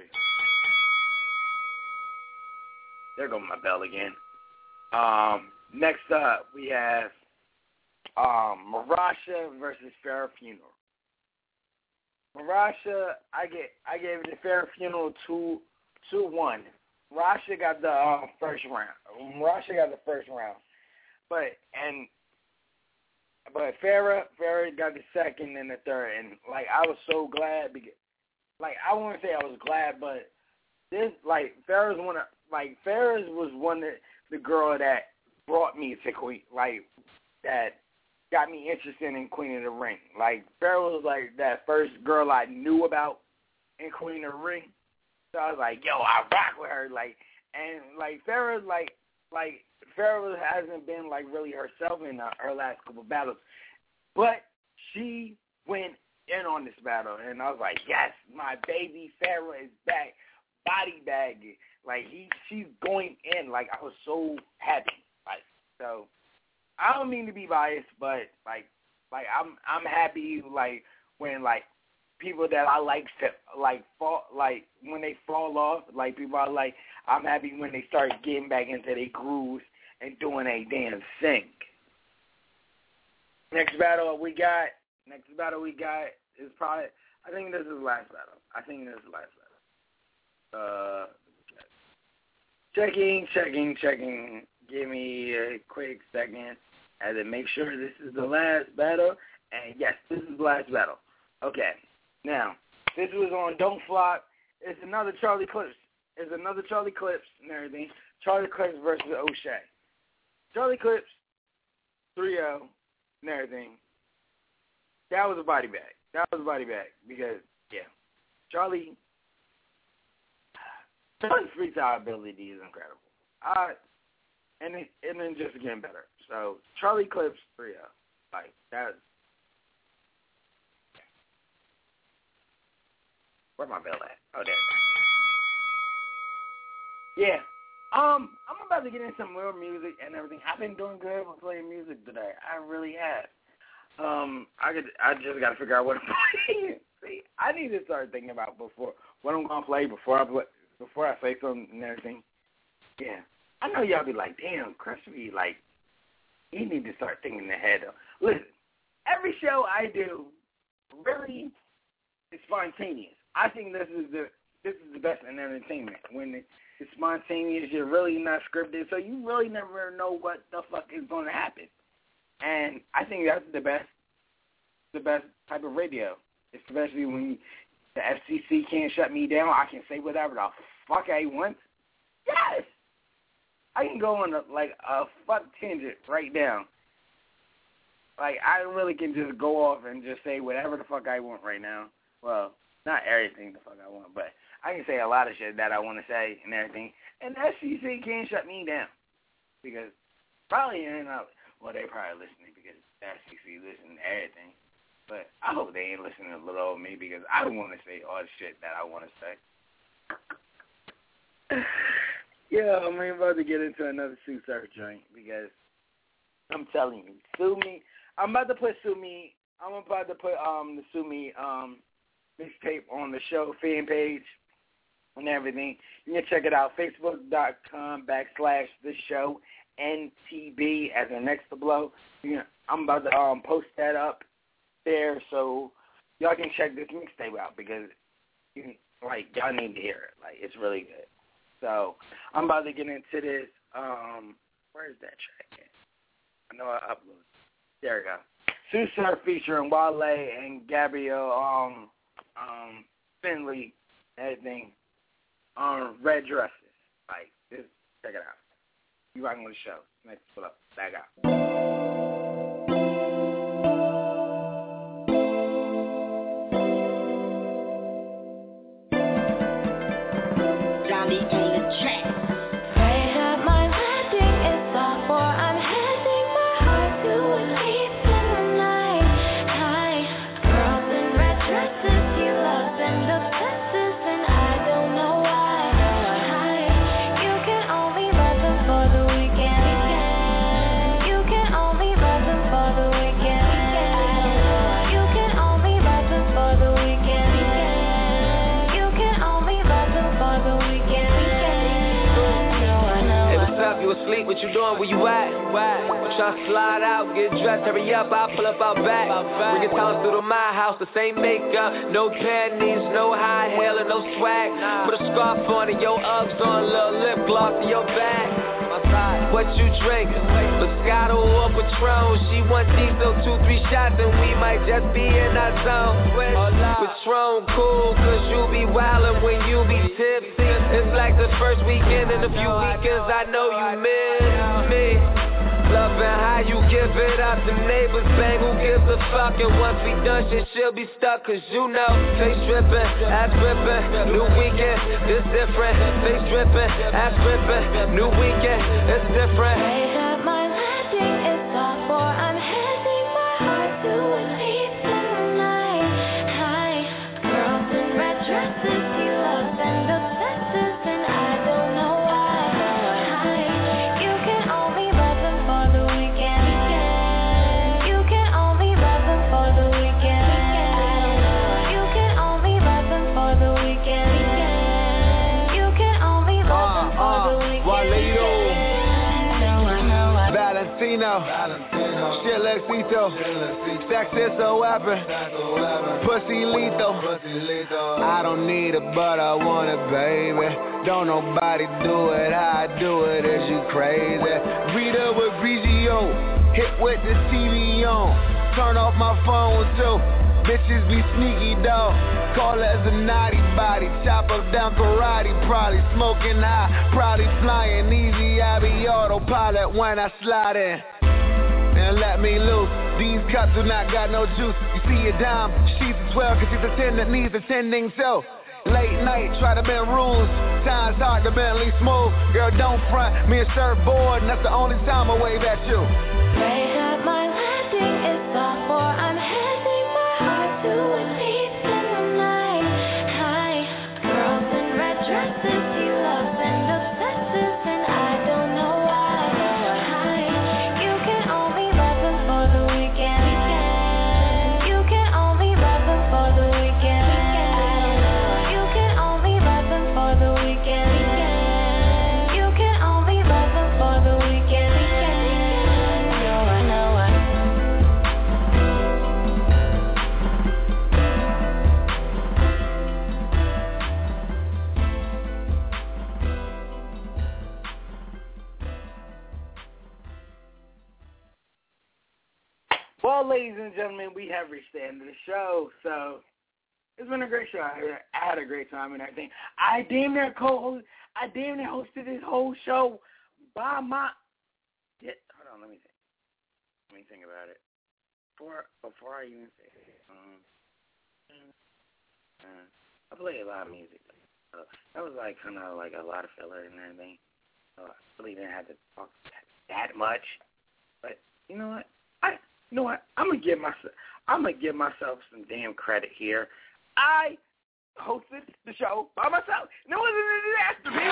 There goes my bell again. Um, next up, we have um, Marasha versus Farrah Funeral. Marasha, I get, I gave it to Farrah Funeral two, two one. Marasha got the um, first round. Marasha got the first round, but and but Farrah, Farrah got the second and the third, and like I was so glad because, like I wouldn't say I was glad, but this like Farrah's one of like Farrah was one of the girl that brought me to Queen, like that got me interested in Queen of the Ring. Like Farrah was like that first girl I knew about in Queen of the Ring. So I was like, yo, I rock with her. Like and like Farrah like like Farrah hasn't been like really herself in uh, her last couple of battles, but she went in on this battle, and I was like, yes, my baby Farrah is back, body bagging. Like he, she's going in. Like I was so happy. Like so, I don't mean to be biased, but like, like I'm, I'm happy. Like when like people that I like to like fall, like when they fall off. Like people I like, I'm happy when they start getting back into their grooves and doing a damn sync. Next battle we got. Next battle we got is probably. I think this is the last battle. I think this is the last battle. Uh. Checking, checking, checking. Give me a quick second as I make sure this is the last battle. And yes, this is the last battle. Okay. Now, this was on Don't Flop. It's another Charlie Clips. It's another Charlie Clips and everything. Charlie Clips versus O'Shea. Charlie Clips, three oh and everything. That was a body bag. That was a body bag because, yeah, Charlie... Charlie's freestyle ability is incredible. Uh, and, it, and then just getting better. So, Charlie Clips three oh. Like, that's... Where my bell at? Oh, there it is. Yeah. Um, I'm about to get in some real music and everything. I've been doing good with playing music today. I really have. Um, I could, I just got to figure out what I'm playing. See, I need to start thinking about before what I'm going to play before I play. Before I say something and everything, yeah, I know y'all be like, damn, Chris be like, you need to start thinking ahead. Listen, every show I do really is spontaneous. I think this is the this is the best in entertainment when it's spontaneous. You're really not scripted, so you really never know what the fuck is going to happen. And I think that's the best, the best type of radio, especially when you, the F C C can't shut me down. I can say whatever the fuck I want. Yes! I can go on a, like a fuck tangent right now. Like, I really can just go off and just say whatever the fuck I want right now. Well, not everything the fuck I want, but I can say a lot of shit that I want to say and everything, and the S E C can't shut me down because probably you know, well they probably listening because the S E C listen to everything, but I hope they ain't listening to little old me because I don't want to say all the shit that I want to say. Yeah, I'm about to get into another Sue Surf joint because I'm telling you, Sue Me. I'm about to put Sue Me. I'm about to put um the Sue Me um mixtape on the show fan page and everything. You can check it out, facebook.com backslash the show N T B as a next to blow. You know, I'm about to um post that up there so y'all can check this mixtape out because you can, like y'all need to hear it. Like it's really good. So I'm about to get into this. Um, where's that track at? I know I uploaded. There we go. Sue Surf featuring Wale and Gabrielle um, um, Finley, everything. Um, Red Dresses. Like, just check it out. You rocking with the show. Next, pull up. Back out.
What you doing? Where you at? I'm trying to slide out, get dressed, hurry up, I'll pull up out back. Bring your town through to my house, the same makeup, no panties, no high heel and no swag. Put a scarf on and your Uggs on, a little lip gloss in your back. What you drink? Moscato or Patron? She want diesel, two, three shots and we might just be in our zone. Patron cool, cause you be wildin' when you be tipsy. It's like the first weekend in a few weekends, I know you miss me. Loving how you give it up, the neighbors bang, who gives a fuck? And once we done, shit, she'll be stuck, cause you know, face drippin', ass grippin', new weekend, it's different. Face drippin', ass grippin', new weekend, it's different.
Wake up my landing, it's all for I'm handing my heart to a thief in the night. Hi, girls in red dresses, you love and obsesses, and I don't know why. Hi, you can only love them for the weekend. You can only love them for the weekend. You can only love them for the weekend. You can only love them for the weekend.
Valentino, Still Exito, sex is so weapon, pussy lethal. I don't need it, but I want it, baby. Don't nobody do it, how I do it, is you crazy? Rita with Grigio, hit with the T V on, turn off my phone too. Bitches be sneaky dog, call it as a naughty body, chop up down karate, probably smoking high, probably flying easy, I be autopilot when I slide in, and let me loose, these cups do not got no juice, you see a dime, she's a twelve, cause she's a ten that needs attending so, late night, try to bend rules, times hard to Bentley smooth, girl don't front, me and surfboard, and that's the only time I wave at you.
Wake up my landing, it's all for I'm handing my heart to a thief in the night. Hi, girls in red dresses, you love and obsesses, and I don't know why. Hi, you can only love them for the weekend. You can only love them for the weekend. You can only love them for the weekend. You can only love them for the weekend.
Well, ladies and gentlemen, we have reached the end of the show, so it's been a great show. I had a great time and everything. I damn near co-host, I damn near hosted this whole show by my. Yeah, hold on, let me think. Let me think about it. Before before I even say it, um, uh, I play a lot of music. So that was like kind of like a lot of filler and everything. So I really didn't have to talk that much. But you know what? I you know what? I'm gonna give myself I'm gonna give myself some damn credit here. I hosted the show by myself. No one did ask me.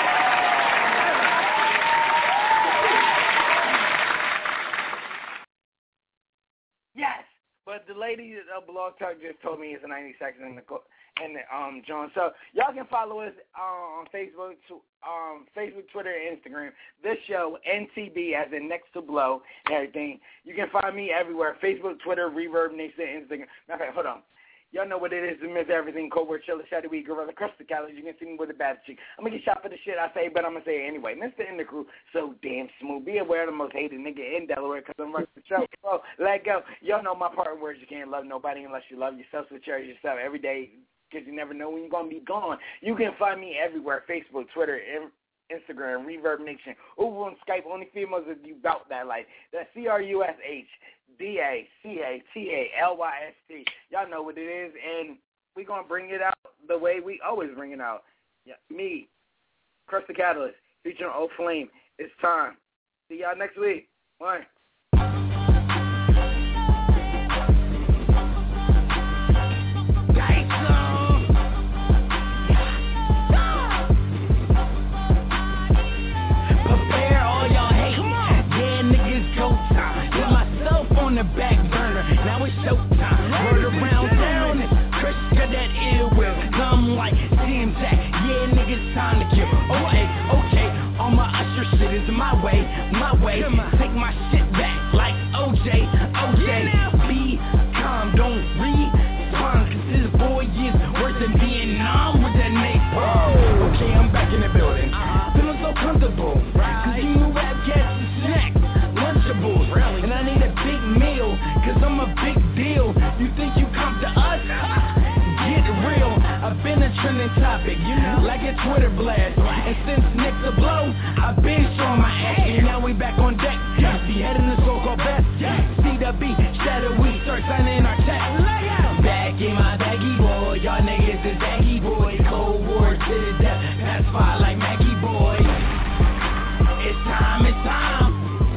Yes, but the lady at Blog Talk just told me it's ninety seconds in the in the um John. So y'all can follow us uh, on Facebook, um Facebook, Twitter, and Instagram. This show N T B as in Next to Blow and everything. You can find me everywhere: Facebook, Twitter, Reverb Nation, Instagram. Matter of fact, hold on. Y'all know what it is to miss everything. Cold Word, Chiller, Shadow Week, Gorilla, Crystal Calories. You can see me with a bad chick. I'm going to get shot for the shit I say, but I'm going to say it anyway. Mister In the Crew, so damn smooth. Be aware of the most hated nigga in Delaware because I'm running the show. So let go. Y'all know my part in words. You can't love nobody unless you love yourself. So cherish yourself every day because you never know when you're going to be gone. You can find me everywhere, Facebook, Twitter, Instagram, Reverb Nation. Over on Skype, only females if you bout that life. That's C R U S H D A C A T A L Y S T. Y'all know what it is, and we're going to bring it out the way we always bring it out. Yeah, me, Crush the Catalyst, featuring Old Flame. It's time. See y'all next week. Bye.
The back burner, now it's showtime. Word around town is Chris got that ill will. Come like C M Jack, yeah niggas time to kill. Okay, okay, all my usher shit is my way, my way. Take my shit back like O J, O J. Be calm, don't respond, cause this boy is worse than Vietnam with that napalm. Okay, I'm back in the building, feeling so comfortable, cause you know rap cats and snacks, Lunchables, and I need a big meal, cause I'm a big deal. You think you come to us? Get real. I've been a trending topic, you know, like a Twitter blast. And since Next to Blow, I've been showing my ass. And now we back on deck. Be heading the so-called best. C W, Shadow Week, start signing our checks. Back in my baggy boy, y'all niggas is baggy boy. Cold War to the death, pacify like Maggie boy. It's time, it's time.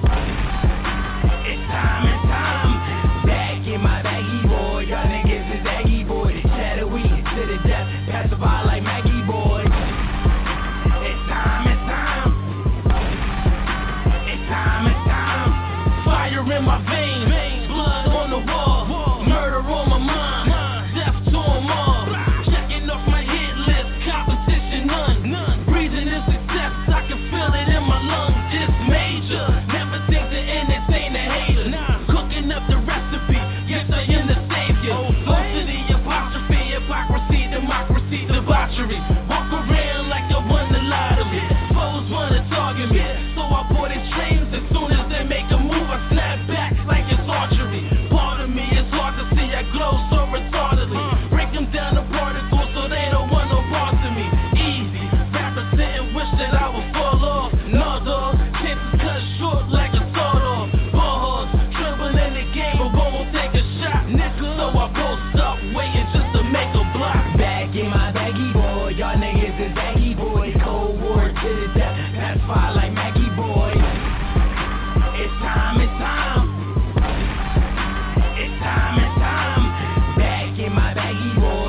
Time and time, back in my baggy boy, y'all niggas is baggy boy, shadowy to the death, pacify like Maggie boy. It's time, it's time, it's time, it's time. Fire in my veins, blood on the wall, murder on my mind, death to them all. Checking off my hit list, competition none. Breathing in success, I can feel it in my lungs. It's major, never think to entertain the hate. Up the recipe, yes I am the savior. Most of the apostrophe, hypocrisy, democracy, debauchery. Walk around like I won the lottery. Foes wanna target me, so I boarded trains. As soon as they make a move, I snap back like it's archery. Part of me is hard to see, I glow so retardedly. Break them down to particles so they don't want no parts of me. Easy, rappers didn't wish that I would fall off. No dog, chances cut short like a sawed off. So I post up, waiting just to make a block. Back in my baggy boy, y'all niggas is baggy boy. Cold War to the death, pacify like Maggie boy. It's time, it's time. It's time, it's time. Back in my baggy boy.